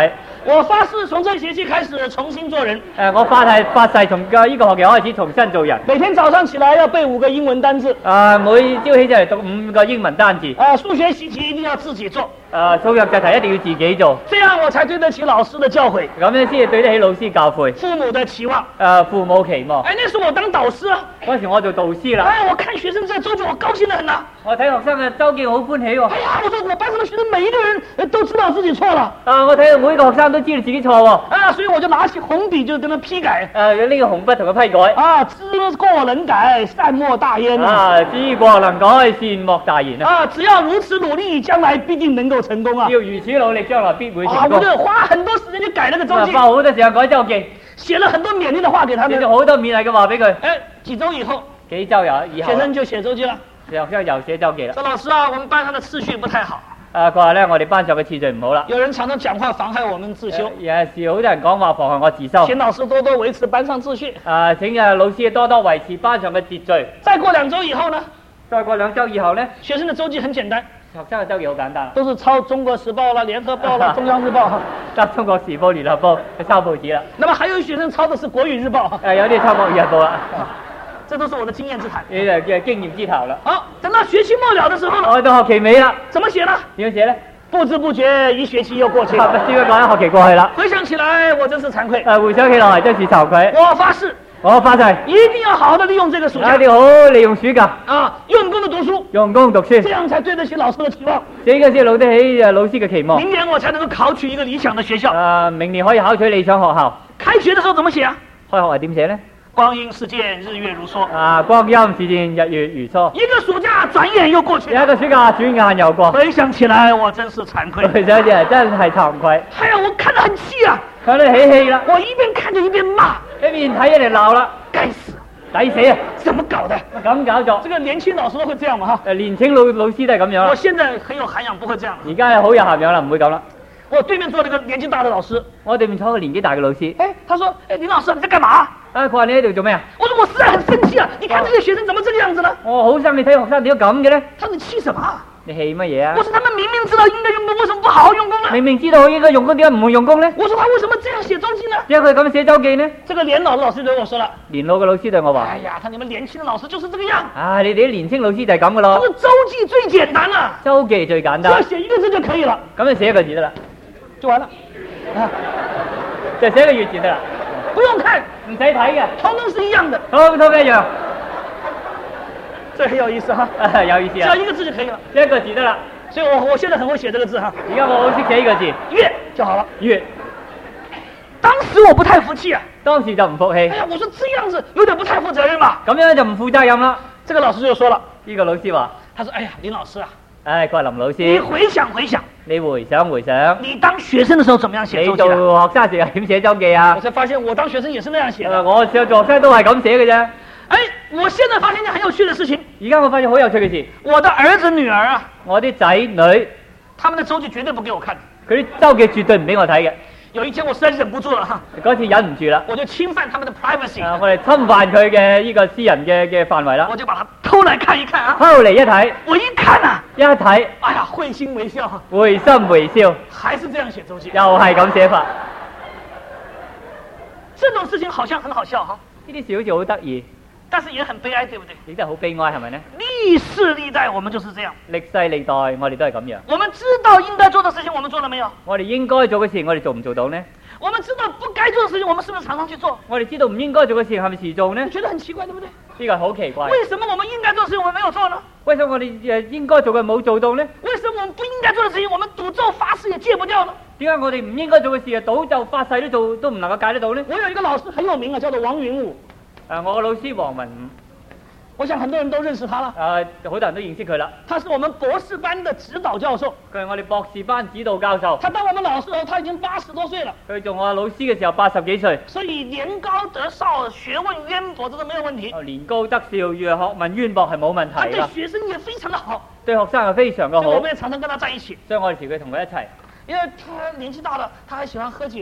我發誓從這學期開始重新做人。 誒，我發係發誓從個呢個學期開始重新做人。 每天早上起來要背五個英文單字。 啊，每朝起就嚟讀五個英文單字。 啊，數學習題一定要自己做。 啊，數學習題一定要自己做。 這樣我才對得起老師的教誨。 咁樣先係對得起老師教誨。 父母的期望。 誒，父母期望。 哎，那時我當導師啊。 嗰時我做導師啦。 哎，我看學生這周記，我高興得很啊。 我睇學生嘅周記好歡喜喎。 哎呀，我說我班上的學生每一個人都知道自己錯了。 啊，我睇到每一個學生都知道自己錯喎。 啊，所以我就拿起紅筆就跟他批改。 誒，用呢個紅筆同佢批改。 啊，知過能改，善莫大焉啊！知過能改，善莫大焉啊！ 啊，只要如此努力，將來必定能夠成功啊！ 要如此努力，將來必會成功。 啊，我就花很多時間去改那個周記， 花好多時間改周記， 寫了很多勉勵的話給他們， 寫咗好多勉勵嘅話俾佢。 哎，幾週以後， 幾週有以後， 學生就寫周記了。 學生又寫周記啦。 說老師啊，我們班上的次序不太好。 啊，佢話咧，我哋班上嘅次序唔好啦。 有人常常講話妨害我們自修。 有時好多人講話妨害我自修。 請老師多多維持班上秩序。 啊，請啊老師多多維持班上嘅秩序。 再過兩週以後呢？ 再過兩週以後呢？ 學生的周記很簡單。 學生嘅周記好簡單， 都是抄《中國時報》啦、《聯合報》啦、《中央日報》。 抄《中國時報》、《聯合報》去抄報紙啦。 那麼還有學生抄的是《國語日報》。 誒，有啲抄《國語日報》啦。 這都是我的經驗之談。 呢就叫經驗之談啦。 好，等到學期末了的時候呢？ 我到學期尾啦。 怎麼寫呢？ 點樣寫呢？ 不知不覺一學期又過去了。 不知不覺一學期過去啦。 回想起來，我真是慚愧。 誒，回想起來真是慚愧。 我發誓。 我發誓。 一定要好好的利用這個暑假。 一定要好好利用暑假。 啊，用功的讀書。 用功讀書。 這樣才對得起老師的期望。 這個先對得起誒老師嘅期望。 明年我才能夠考取一個理想的學校。 誒，明年可以考取理想學校。 開學的時候怎麼寫啊？ 開學係點寫呢？ 光陰似箭，日月如梭。 啊，光陰似箭，日月如梭。 一個暑假轉眼又過去。 一個暑假轉眼又過。 回想起來，我真是慚愧。 回想起來真係慚愧。 哎呀，我看得很氣啊！ 看得起氣啦。 我一邊看着一邊罵， 一邊睇一邊鬧啦。 該死！ 抵死啊！ 怎麼搞的？ 咁搞作。 這個年輕老師都會這樣嘛？哈。 誒，年輕老老師都係咁樣啦。 我現在很有涵養，不會這樣。 而家係好有涵養啦，唔會咁啦。 我對面坐了一個年紀大的老師， 我對面坐個年紀大嘅老師。 哎，他說：哎，林老師，你在幹嘛？ 啊，佢話你喺度做咩啊？ 我說我實在很生氣啊！你看這些學生怎麼這個樣子呢？ 我好生氣，睇學生點解咁嘅咧？ 他說你氣什麼？ 你氣乜嘢啊？ 我說他們明明知道應該用功，為什麼不好好用功呢？ 明明知道應該用功，點解唔會用功呢？ 我說他為什麼這樣寫周記呢？ 點解佢咁寫周記呢？ 這個年老的老師對我說了。 年老嘅老師對我話： 哎呀，他你們年輕的老師就是這個樣。 啊，你哋啲年輕老師就係咁噶咯。 這個周記最簡單啦。 周記最簡單。 只要寫一個字就可以了。 咁就寫一個字得啦， 就完了。啊， 就寫一個月字得啦， 不用看， 唔使睇嘅， 通通是一樣的， 通通一樣。 這很有意思哈。 啊，有意思啊。 只要一個字就可以了， 一個字得啦。 所以我我現在很會寫這個字哈。 而家我好識寫呢個字， 月就好了。 月。 當時我不太服氣啊。 當時就唔服氣。 哎呀，我說這樣子有點不太負責任吧。 咁樣就唔負責任啦。 這個老師就說了， 呢個老師話：， 他說：，哎呀，林老師啊， 唉，佢話林老師， 你回想回想， 你回想回想， 你當學生的時候怎麼樣寫周記的？ 你做學生時係點寫周記啊？ 我才發現我當學生也是那樣寫的。 我做學生都係咁寫嘅啫。 哎，我現在發現一件很有趣的事情。 而家我發現好有趣嘅事， 我的兒子女兒啊， 我啲仔女， 他們的周記絕對不給我看， 佢啲周記絕對唔俾我睇嘅。 有一天我實在忍不住了哈， 嗰次忍唔住啦， 我就侵犯他們的 privacy， 啊，我哋侵犯佢嘅呢個私人嘅嘅範圍啦， 我就把它偷來看一看啊， 偷嚟一睇， 我一看啊， 一睇， 哎呀，會心微笑， 會心微笑， 還是這樣寫周記， 又係咁寫法， 這種事情好像很好笑哈， 呢啲事好似好得意， 但是也很悲哀，對不對？ 亦都係好悲哀，係咪呢？ 歷世歷代我們就是這樣， 歷世歷代我哋都係咁樣。 我們知道應該做的事情，我們做了沒有？ 我哋應該做嘅事，我哋做唔做到呢？ 我們知道不該做的事情，我們是不是常常去做？ 我哋知道唔應該做嘅事，係咪時做呢？ 你覺得很奇怪，對不對？ 呢個係好奇怪。 為什麼我們應該做的事情我們沒有做呢？ 為什麼我哋誒應該做嘅冇做到呢？ 為什麼我們不應該做的事情，我們賭咒發誓也戒不掉呢？ 點解我哋唔應該做嘅事啊，賭咒發誓都做都唔能夠戒得到呢？ 我有一個老師很有名啊，叫做王雲武。 誒，我個老師王文武。 我想很多人都認識他了。 誒，好多人都認識佢啦。 他是我們博士班的指導教授。 佢係我哋博士班指導教授。 他當我們老師時候，他已經八十多歲了。 佢做我老師嘅時候八十幾歲。 所以年高德少，學問淵博，這都沒有問題。 哦，年高德少，學問淵博係冇問題啦。 對學生也非常的好。 對學生係非常嘅好。 我們也常常跟他在一起。 所以我哋時佢同佢一齊。 因為他年紀大了，他還喜歡喝酒。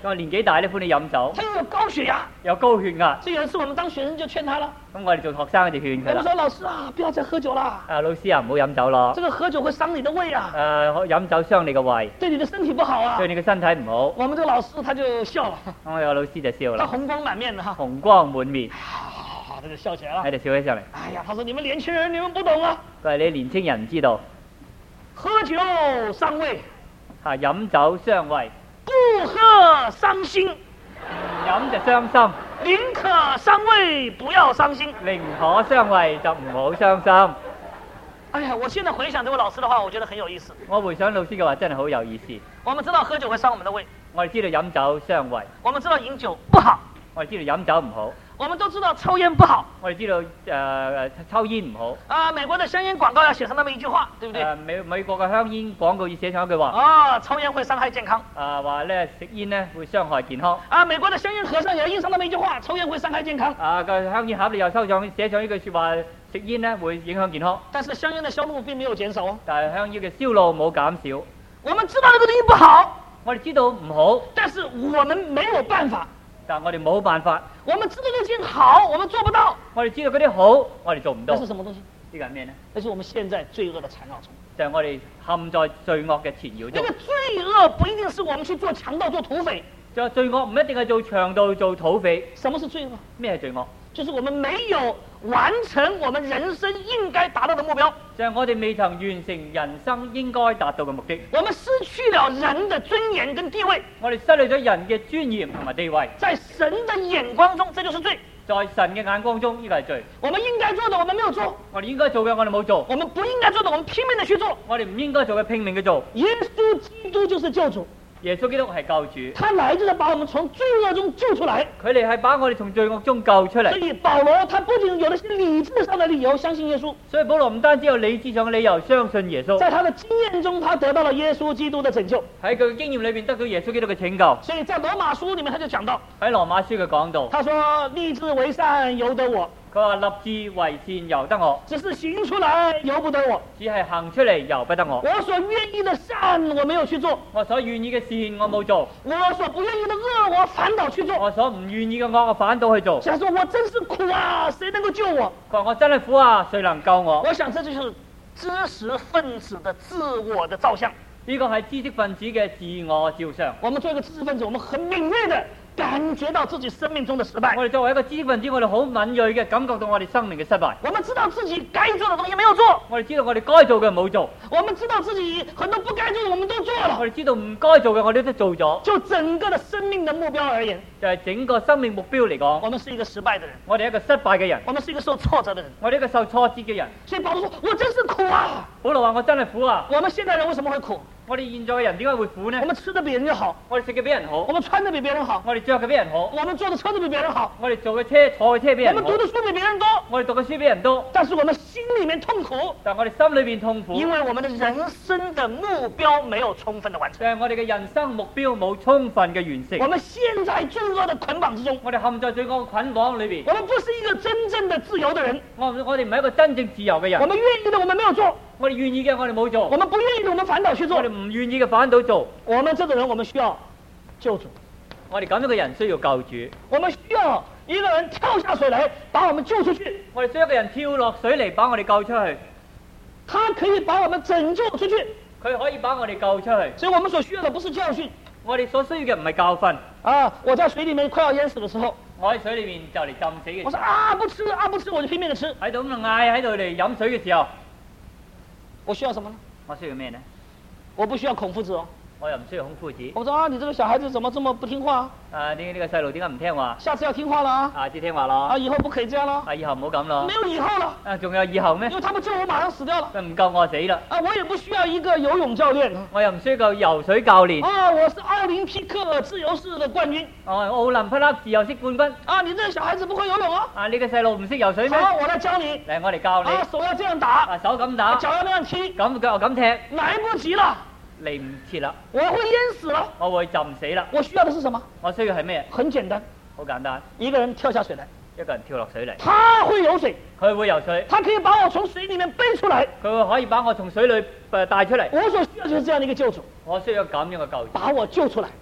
我年紀大咧，歡喜飲酒， 他又有高血壓。 有高血壓。 所以有一次我們當學生就勸他了。 咁我哋做學生就勸佢啦。 我們說老師啊，不要再喝酒啦。 啊，老師啊，唔好飲酒咯。 這個喝酒會傷你的胃啊。 誒，飲酒傷你個胃， 對你的身體不好啊。 對你嘅身體唔好。 我們這個老師他就笑了。 咁我有個老師就笑啦。 他紅光滿面的哈。 紅光滿面。 啊，他就笑起來了。 喺度笑起上嚟。 哎呀，他說你們年輕人你們不懂啊。 佢話你年青人唔知道。 喝酒傷胃。 嚇，飲酒傷胃。 不喝傷心。 飲就傷心。 寧可傷胃，不要傷心。 寧可傷胃就唔好傷心。 哎呀，我現在回想這位老師的話，我覺得很有意思。 我回想老師嘅話真係好有意思。 我們知道喝酒會傷我們的胃。 我哋知道飲酒傷胃。 我們知道飲酒不好。 我哋知道飲酒唔好。 我們都知道抽煙不好。 我哋知道誒、呃、抽煙唔好。 啊，美國的香煙廣告要寫上那麼一句話，對不對？ 誒、呃、美美國嘅香煙廣告要寫上一句話。 啊，抽煙會傷害健康。 啊，話咧食煙咧會傷害健康。 啊，美國的香煙盒上也印上那麼一句話，抽煙會傷害健康。 啊，個香煙盒你又收上寫上呢句説話，食煙咧會影響健康。 但是香煙的銷路並沒有減少哦。 但係香煙嘅銷路冇減少。 我們知道呢個東西不好， 我哋知道唔好， 但是我們沒有辦法。 但係我哋冇辦法。 我們知道那件好，我們做不到。 我哋知道嗰啲好，我哋做唔到。 那是什麼東西？ 呢個係咩呢？ 那是我們現在罪惡的纏繞中。 就係我哋陷在罪惡嘅纏繞中。 那個罪惡不一定是我們去做強盜、做土匪。 就罪惡唔一定係做強盜、做土匪。 什麼是罪惡？ 咩係罪惡？ 就是我們沒有完成我們人生應該達到的目標。 就係我哋未曾完成人生應該達到嘅目的。 我們失去了人的尊嚴跟地位。 我哋失去咗人嘅尊嚴同埋地位。 在神的眼光中，這就是罪。 在神嘅眼光中，呢個係罪。 我們應該做的，我們沒有做。 我哋應該做嘅，我哋冇做。 我們不應該做的，我們拼命的去做。 我哋唔應該做嘅，拼命去做。 耶穌基督就是救主。 耶穌基督係救主， 他來就是把我們從罪惡中救出來。 佢哋係把我哋從罪惡中救出嚟。 所以保羅他不僅有了些理智上的理由相信耶穌， 所以保羅唔單止有理智上嘅理由相信耶穌， 在他的經驗中，他得到了耶穌基督的拯救。 喺佢嘅經驗裏邊得到耶穌基督嘅拯救。 所以在羅馬書裏面他就講到， 喺羅馬書佢講到， 他說立志為善由得我。 佢話立志為善由得我， 只是行出來由不得我。 只係行出嚟由不得我。 我所願意的善我沒有去做， 我所願意嘅善我冇做。 我所不願意的惡我反倒去做。 我所唔願意嘅惡我反倒去做。 想說我真是苦啊，誰能夠救我？ 佢話我真係苦啊，誰能救我？ 我想這就是知識分子的自我的造像。 呢個係知識分子嘅自我照相。 我們做一個知識分子，我們很敏銳的感覺到自己生命中的失敗。 我哋作為一個知識分子，我哋好敏銳嘅感覺到我哋生命嘅失敗。 我們知道自己該做的東西沒有做。 我哋知道我哋該做嘅冇做。 我們知道自己很多不該做的我們都做了。 我哋知道唔該做嘅我哋都做咗。 就整個的生命的目標而言， 就係整個生命目標嚟講， 我們是一個失敗的人。 我哋係一個失敗嘅人。 我們是一個受挫折的人。 我哋一個受挫折嘅人。 所以保羅說：我真是苦啊！ 保羅話：我真係苦啊！ 我們現代人為什麼會苦？ 我哋現在嘅人點解會苦呢？ 我們吃得比人家好， 我哋食嘅比人好， 我們穿得比別人好， 我哋着嘅比人好， 我們坐的車子比別人好， 我哋做嘅車坐嘅車比人好， 我們讀的書比別人多， 我哋讀嘅書比人多， 但是我們心裏面痛苦， 但我哋心裏邊痛苦， 因為我們的人生的目標沒有充分的完成， 就係我哋嘅人生目標冇充分嘅完成。 我們陷在罪惡的捆綁之中， 我哋陷在罪惡嘅捆綁裏邊。 我們不是一個真正的自由的人， 我我哋唔係一個真正自由嘅人。 我們願意的我們沒有做， 我哋願意嘅我哋冇做， 我們不願意的我們反倒去做， 我哋唔願意嘅反倒做。 我們這種人我們需要救主， 我哋咁樣嘅人需要救主， 我們需要一個人跳下水來把我們救出去， 我哋需要一個人跳落水嚟把我哋救出去， 他可以把我們拯救出去， 佢可以把我哋救出去。 所以我們所需要的不是教訓， 我哋所需要嘅唔係教訓。 啊！我在水裡面快要淹死的時候， 我喺水裏面就嚟浸死嘅。 我說啊不吃啊不吃，我就拼命的吃。 喺度咁嗌喺度嚟飲水嘅時候， 我需要什麼呢？ 我需要咩呢？ 我不需要孔夫子哦。 我又唔需要孔夫子。 我說啊，你這個小孩子怎麼這麼不聽話？ 啊，點解呢個細路點解唔聽話？ 下次要聽話了啊！ 啊，知聽話咯。 啊，以後不可以這樣咯。 啊，以後唔好咁咯。 沒有以後了。 啊，仲有以後咩？ 因為他們救我馬上死掉了。 唔救我死啦。 啊，我也不需要一個游泳教練。 我又唔需要個游水教練。 啊，我是奧林匹克自由式的冠軍。 哦，奧林匹克自由式冠軍。 啊，你這個小孩子不會游泳啊？ 啊，你個細路唔識游水咩？ 好，我來教你。 嚟，我嚟教你。 啊，手要這樣打。 啊，手咁打。 腳要那樣踢。 咁腳又咁踢。 來不及了。 嚟唔切啦。 我會淹死了。 我會浸死啦。 我需要的是什麼？ 我需要係咩？ 很簡單。 好簡單。 一個人跳下水來。 一個人跳落水嚟。 他會游水。 佢會游水。 他可以把我從水裡面背出來。 佢可以把我從水裏誒帶出嚟。 我所需要就是這樣的一個救主。 我需要咁樣嘅救主。 把我救出來。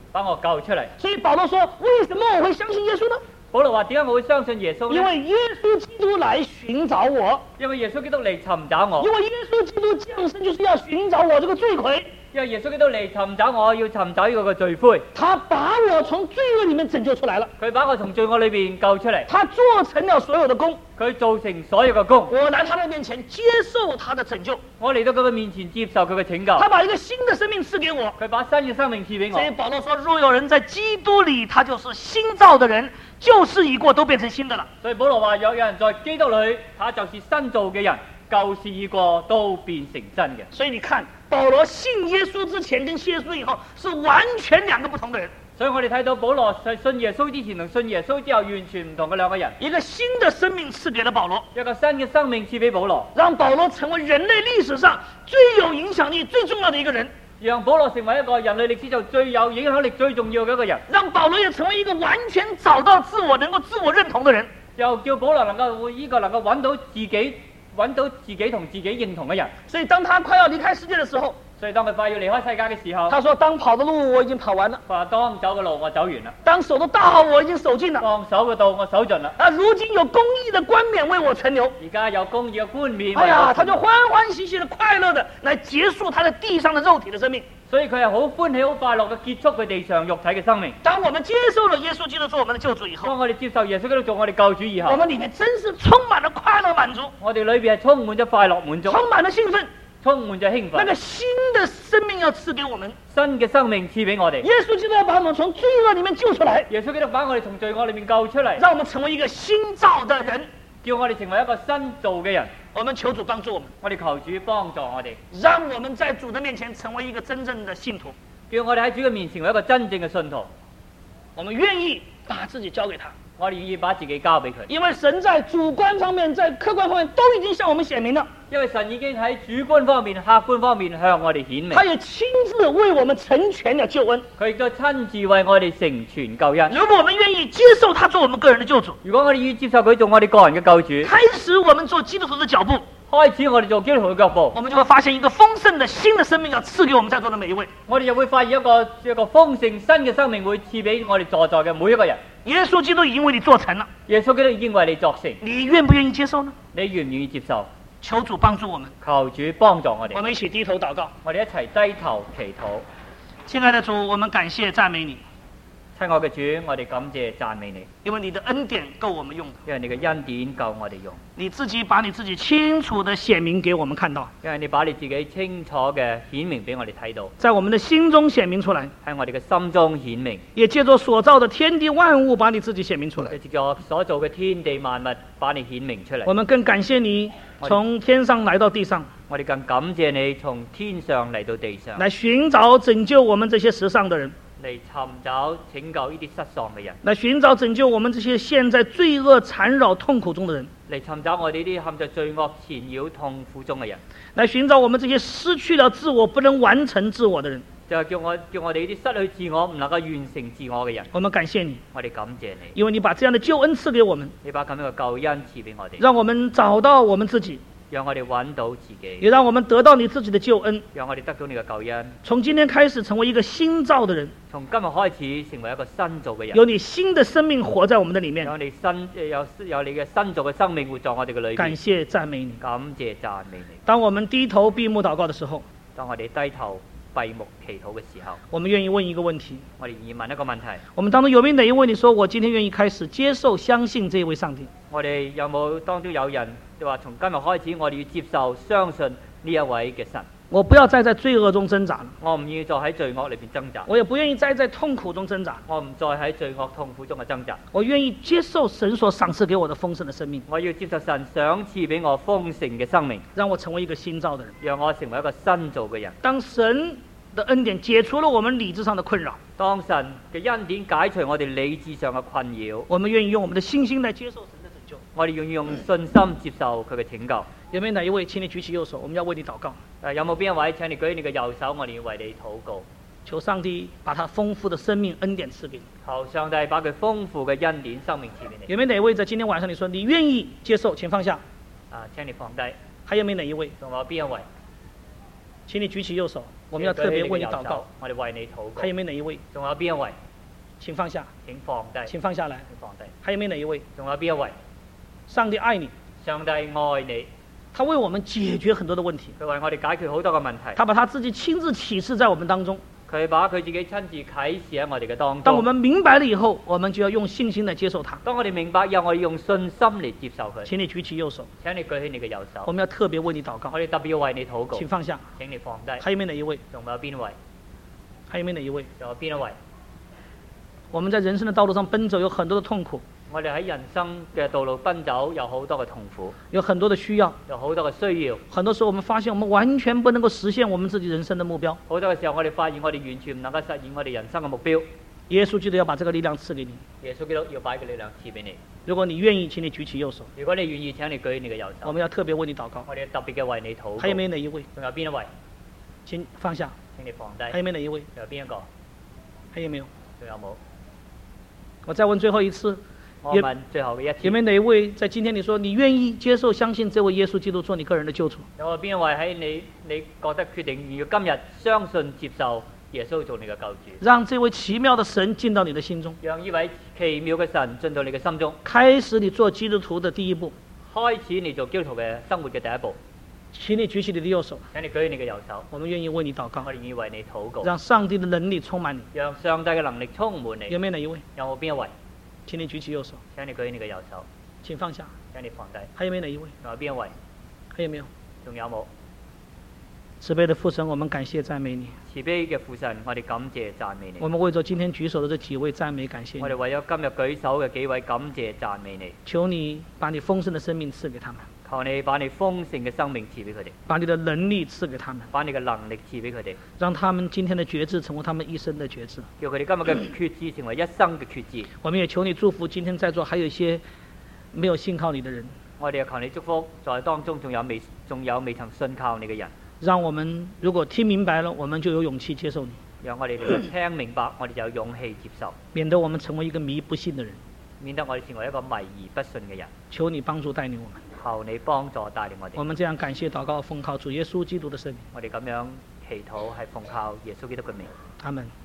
把我救出嚟。 所以保罗说，为什么我会相信耶稣呢？ 保羅話：點解我會相信耶穌呢？ 因为耶稣基督来寻找我， 因為耶穌基督嚟尋找我， 因为耶稣基督降生就是要寻找我这个罪魁， 因為耶穌基督嚟尋找我，要尋找呢個嘅罪魁。 他把我从罪恶里面拯救出来了， 佢把我從罪惡裏邊救出嚟， 他做成了所有的功， 佢做成所有嘅功。 我来他的面前接受他的拯救， 我嚟到佢嘅面前接受佢嘅拯救， 他把一个新的生命赐给我。 佢把新嘅生命賜俾所以我。 保罗说，若有人在基督里，他就是新造的人，旧事已過，都變成新的了。 所以保羅話：若有人在基督裏，他就是新造嘅人，舊事已過，都變成新嘅。 所以你看，保罗信耶稣之前跟信耶稣以後是完全兩個不同的人。 所以我哋睇到保羅信耶穌之前同信耶穌之後完全唔同嘅兩個人。 一個新的生命賜給了保羅， 一個新嘅生命賜俾保羅， 讓保羅成為人類歷史上最有影響力、最重要的一個人。 讓保羅成為一個人類歷史上最有影響力、最重要嘅一個人。 讓保羅也成為一個完全找到自我、能夠自我認同的人。 又叫保羅能夠呢個能夠揾到自己、揾到自己同自己認同嘅人。 所以當他快要離開世界的時候， 所以當佢快要離開世界嘅時候， 他說：當跑的路我已經跑完了， 佢話當走嘅路我走完啦， 當守的道我已經守盡了， 當守嘅道我守盡啦。 啊，如今有公義的冠冕為我存留。 而家有公義嘅冠冕。 哎呀，他就歡歡喜喜的、快樂的來結束他在地上的肉體的生命。 所以佢係好歡喜、好快樂嘅結束佢地上肉體嘅生命。 當我們接受了耶穌基督做我們的救主以後， 當我哋接受耶穌基督做我哋救主以後， 我們裡面真是充滿了快樂滿足， 我哋裏邊係充滿咗快樂滿足， 充滿了興奮， 充滿咗興奮。 那個新的生命要賜給我們， 新嘅生命賜俾我哋。 耶穌基督要把我們從罪惡裡面救出來， 耶穌基督把我哋從罪惡裏面救出嚟， 讓我們成為一個新造的人， 叫我哋成為一個新造嘅人。 我們求主幫助我們， 我哋求主幫助我哋， 讓我們在主的面前成為一個真正的信徒。 叫我哋喺主嘅面前成為一個真正嘅信徒。 我們願意把自己交給他， 我哋願意把自己交俾佢， 因為神在主觀方面、在客觀方面都已經向我們顯明了。 因為神已經喺主觀方面、客觀方面向我哋顯明。 他也親自為我們成全了救恩。 佢亦都親自為我哋成全救恩。 如果我們願意接受他做我們個人的救主， 如果我哋願意接受佢做我哋個人嘅救主， 開始我們做基督徒的腳步， 開始我哋做基督徒嘅腳步， 我們就會發現一個豐盛的新的生命要賜給我們在座的每一位。 我哋就會發現一個一個豐盛新嘅生命會賜俾我哋在座嘅每一個人。 耶穌基督已經為你做成了， 耶穌基督已經為你作成， 你願不願意接受呢？ 你願唔願意接受？ 求主幫助我們， 求主幫助我哋。 我們一起低頭禱告。 我哋一齊低頭祈禱。 親愛的主，我們感謝讚美你， 親愛嘅主，我哋感謝讚美你， 因為你的恩典夠我們用的， 因為你嘅恩典夠我哋用， 你自己把你自己清楚地顯明給我們看到， 因為你把你自己清楚嘅顯明俾我哋睇到， 在我們的心中顯明出來， 喺我哋嘅心中顯明， 也借着所造的天地萬物把你自己顯明出來。 藉着所做嘅天地萬物把你顯明出嚟。 我們更感謝你從天上來到地上， 我哋更感謝你從天上嚟到地上， 來尋找拯救我們這些世上的人， 嚟尋找拯救呢啲失喪嘅人， 來尋找拯救我們這些陷在罪惡纏繞痛苦中的人， 嚟尋找我哋呢啲陷在罪惡纏繞痛苦中嘅人， 來尋找我們這些失去了自我不能完成自我的人。 就係叫我叫我哋呢啲失去自我唔能夠完成自我嘅人。 我們感謝你， 我哋感謝你， 因為你把這樣的救恩賜給我們， 你把咁樣嘅救恩賜俾我哋， 讓我們找到我們自己， 讓我哋揾到自己， 也讓我們得到你自己的救恩， 讓我哋得到你嘅救恩。 從今天開始成為一個新造的人， 從今日開始成為一個新造嘅人， 有你新的生命活在我們的裡面。 有你新有有你嘅新造嘅生命活在我哋嘅裏面。 感謝讚美你， 感謝讚美你。 當我們低頭閉目禱告的時候， 當我哋低頭閉目祈禱嘅時候， 我們願意問一個問題， 我哋願意問一個問題： 我們當中有沒有哪一位你說我今天願意開始接受相信這一位上帝？ 我哋有冇當中有人就話從今日開始我哋要接受相信呢一位嘅神？ 我不要再在罪惡中掙扎了， 我唔要再喺罪惡裏邊掙扎， 我也不願意再在痛苦中掙扎， 我唔再喺罪惡痛苦中嘅掙扎， 我願意接受神所賞賜給我的豐盛的生命， 我要接受神賞賜俾我豐盛嘅生命， 讓我成為一個新造的人， 讓我成為一個新造嘅人。 當神的恩典解除了我們理智上的困擾， 當神嘅恩典解除我哋理智上嘅困擾， 我們願意用我們的信心來接受神的拯救。 我哋願意用信心接受佢嘅拯救。 有沒有哪一位，請你舉起右手，我們要為你禱告。 誒，有冇邊一位請你舉你嘅右手，我哋要為你禱告。 求上帝把他豐富的生命恩典賜給你。 求上帝把佢豐富嘅恩典生命賜俾你。 有沒有哪一位在今天晚上你說你願意接受，請放下。 啊，請你放低。 還有沒有哪一位？ 仲有邊一位？ 請你舉起右手。 我们要特别为你祷舉起你嘅右手告。 我哋為你禱告还。有没有哪一位？ 仲有邊一位？ 请放下， 請放低， 请放下来。 請放低。 还有没有哪一位？ 仲有邊一位？ 上帝愛你， 上帝愛你， 他為我們解決很多的問題， 佢為我哋解決好多嘅問題。 他把他自己親自啟示在我們當中。 佢把佢自己親自啟示喺我哋嘅當中。 當我們明白了以後，我們就要用信心來接受他。 當我哋明白以後，我哋用信心嚟接受佢。 請你舉起右手， 請你舉起你嘅右手。 我們要特別為你禱告我。哋特別要為你禱告。 請放下。 請你放低。 還有沒有哪一位？ 仲有邊位？ 還有沒有哪一位？ 仲有邊一位？ 我們在人生的道路上奔走，有很多的痛苦， 我哋喺人生嘅道路奔走，有好多嘅痛苦， 有很多的需要。 有好多嘅需要。 很多時候我們發現我們完全不能夠實現我們自己人生的目標。 好多嘅時候，我哋發現我哋完全唔能夠實現我哋人生嘅目標。 耶穌基督要把這個力量賜給你。 耶穌基督要擺嘅力量賜俾你。 如果你願意，請你舉起右手。 如果你願意，請你舉起你嘅右手。 我們要特別為你禱告。 我哋特別嘅為你禱告。 還有沒有哪一位？ 仲有邊一位？ 請放下。 請你放低。 還有沒有哪一位？ 仲有邊一個？ 還有沒有？ 仲有冇？ 我再問最後一次， 我問最後嘅一次。 有沒有哪一位在今天你說你願意接受相信這位耶穌基督做你個人的救主？ 有冇邊一位喺你你覺得決定要今日相信接受耶穌做你嘅救主？ 讓這位奇妙的神進到你的心中， 讓呢位奇妙嘅神進到你嘅心中， 開始你做基督徒的第一步。 開始你做基督徒嘅生活嘅第一步。 請你舉起你的右手， 請你舉起你嘅右手， 我們願意為你禱告我，哋願意為你禱告， 讓上帝的能力充滿你。 讓上帝嘅能力充滿你。 有沒有哪一位？ 有冇邊一位？ 請你舉起右手， 請你舉起你嘅右手， 請放下。 請你放低。 還有沒有哪一位？ 仲有邊一位？ 還有沒有？ 仲有冇？ 慈悲的父神，我們感謝讚美你。 慈悲嘅父神，我哋感謝讚美你。 我們為着今天舉手的這幾位讚美感謝你。 我哋為咗今日舉手嘅幾位感謝讚美你。 求你把你豐盛的生命賜給他們， 求你把你豐盛嘅生命賜俾佢哋， 把你的能力賜給他們， 把你嘅能力賜俾佢哋， 讓他們今天的決志成為他們一生的決志。 叫佢哋今日嘅決志成為一生嘅決志。 我們也求你祝福今天在座還有一些沒有信靠你的人， 我哋又求你祝福在當中仲有未仲有未曾信靠你嘅人， 讓我們如果聽明白了，我們就有勇氣接受你， 讓我哋能夠聽明白，我哋就有勇氣接受， 免得我們成為一個迷不信的人。 免得我哋成為一個迷而不信嘅人。 求你幫助帶領我們。 求你幫助帶領我哋。 我們這樣感謝禱告，奉靠主耶穌基督的聖名。 我哋咁樣祈禱係奉靠耶穌基督嘅名。 阿門。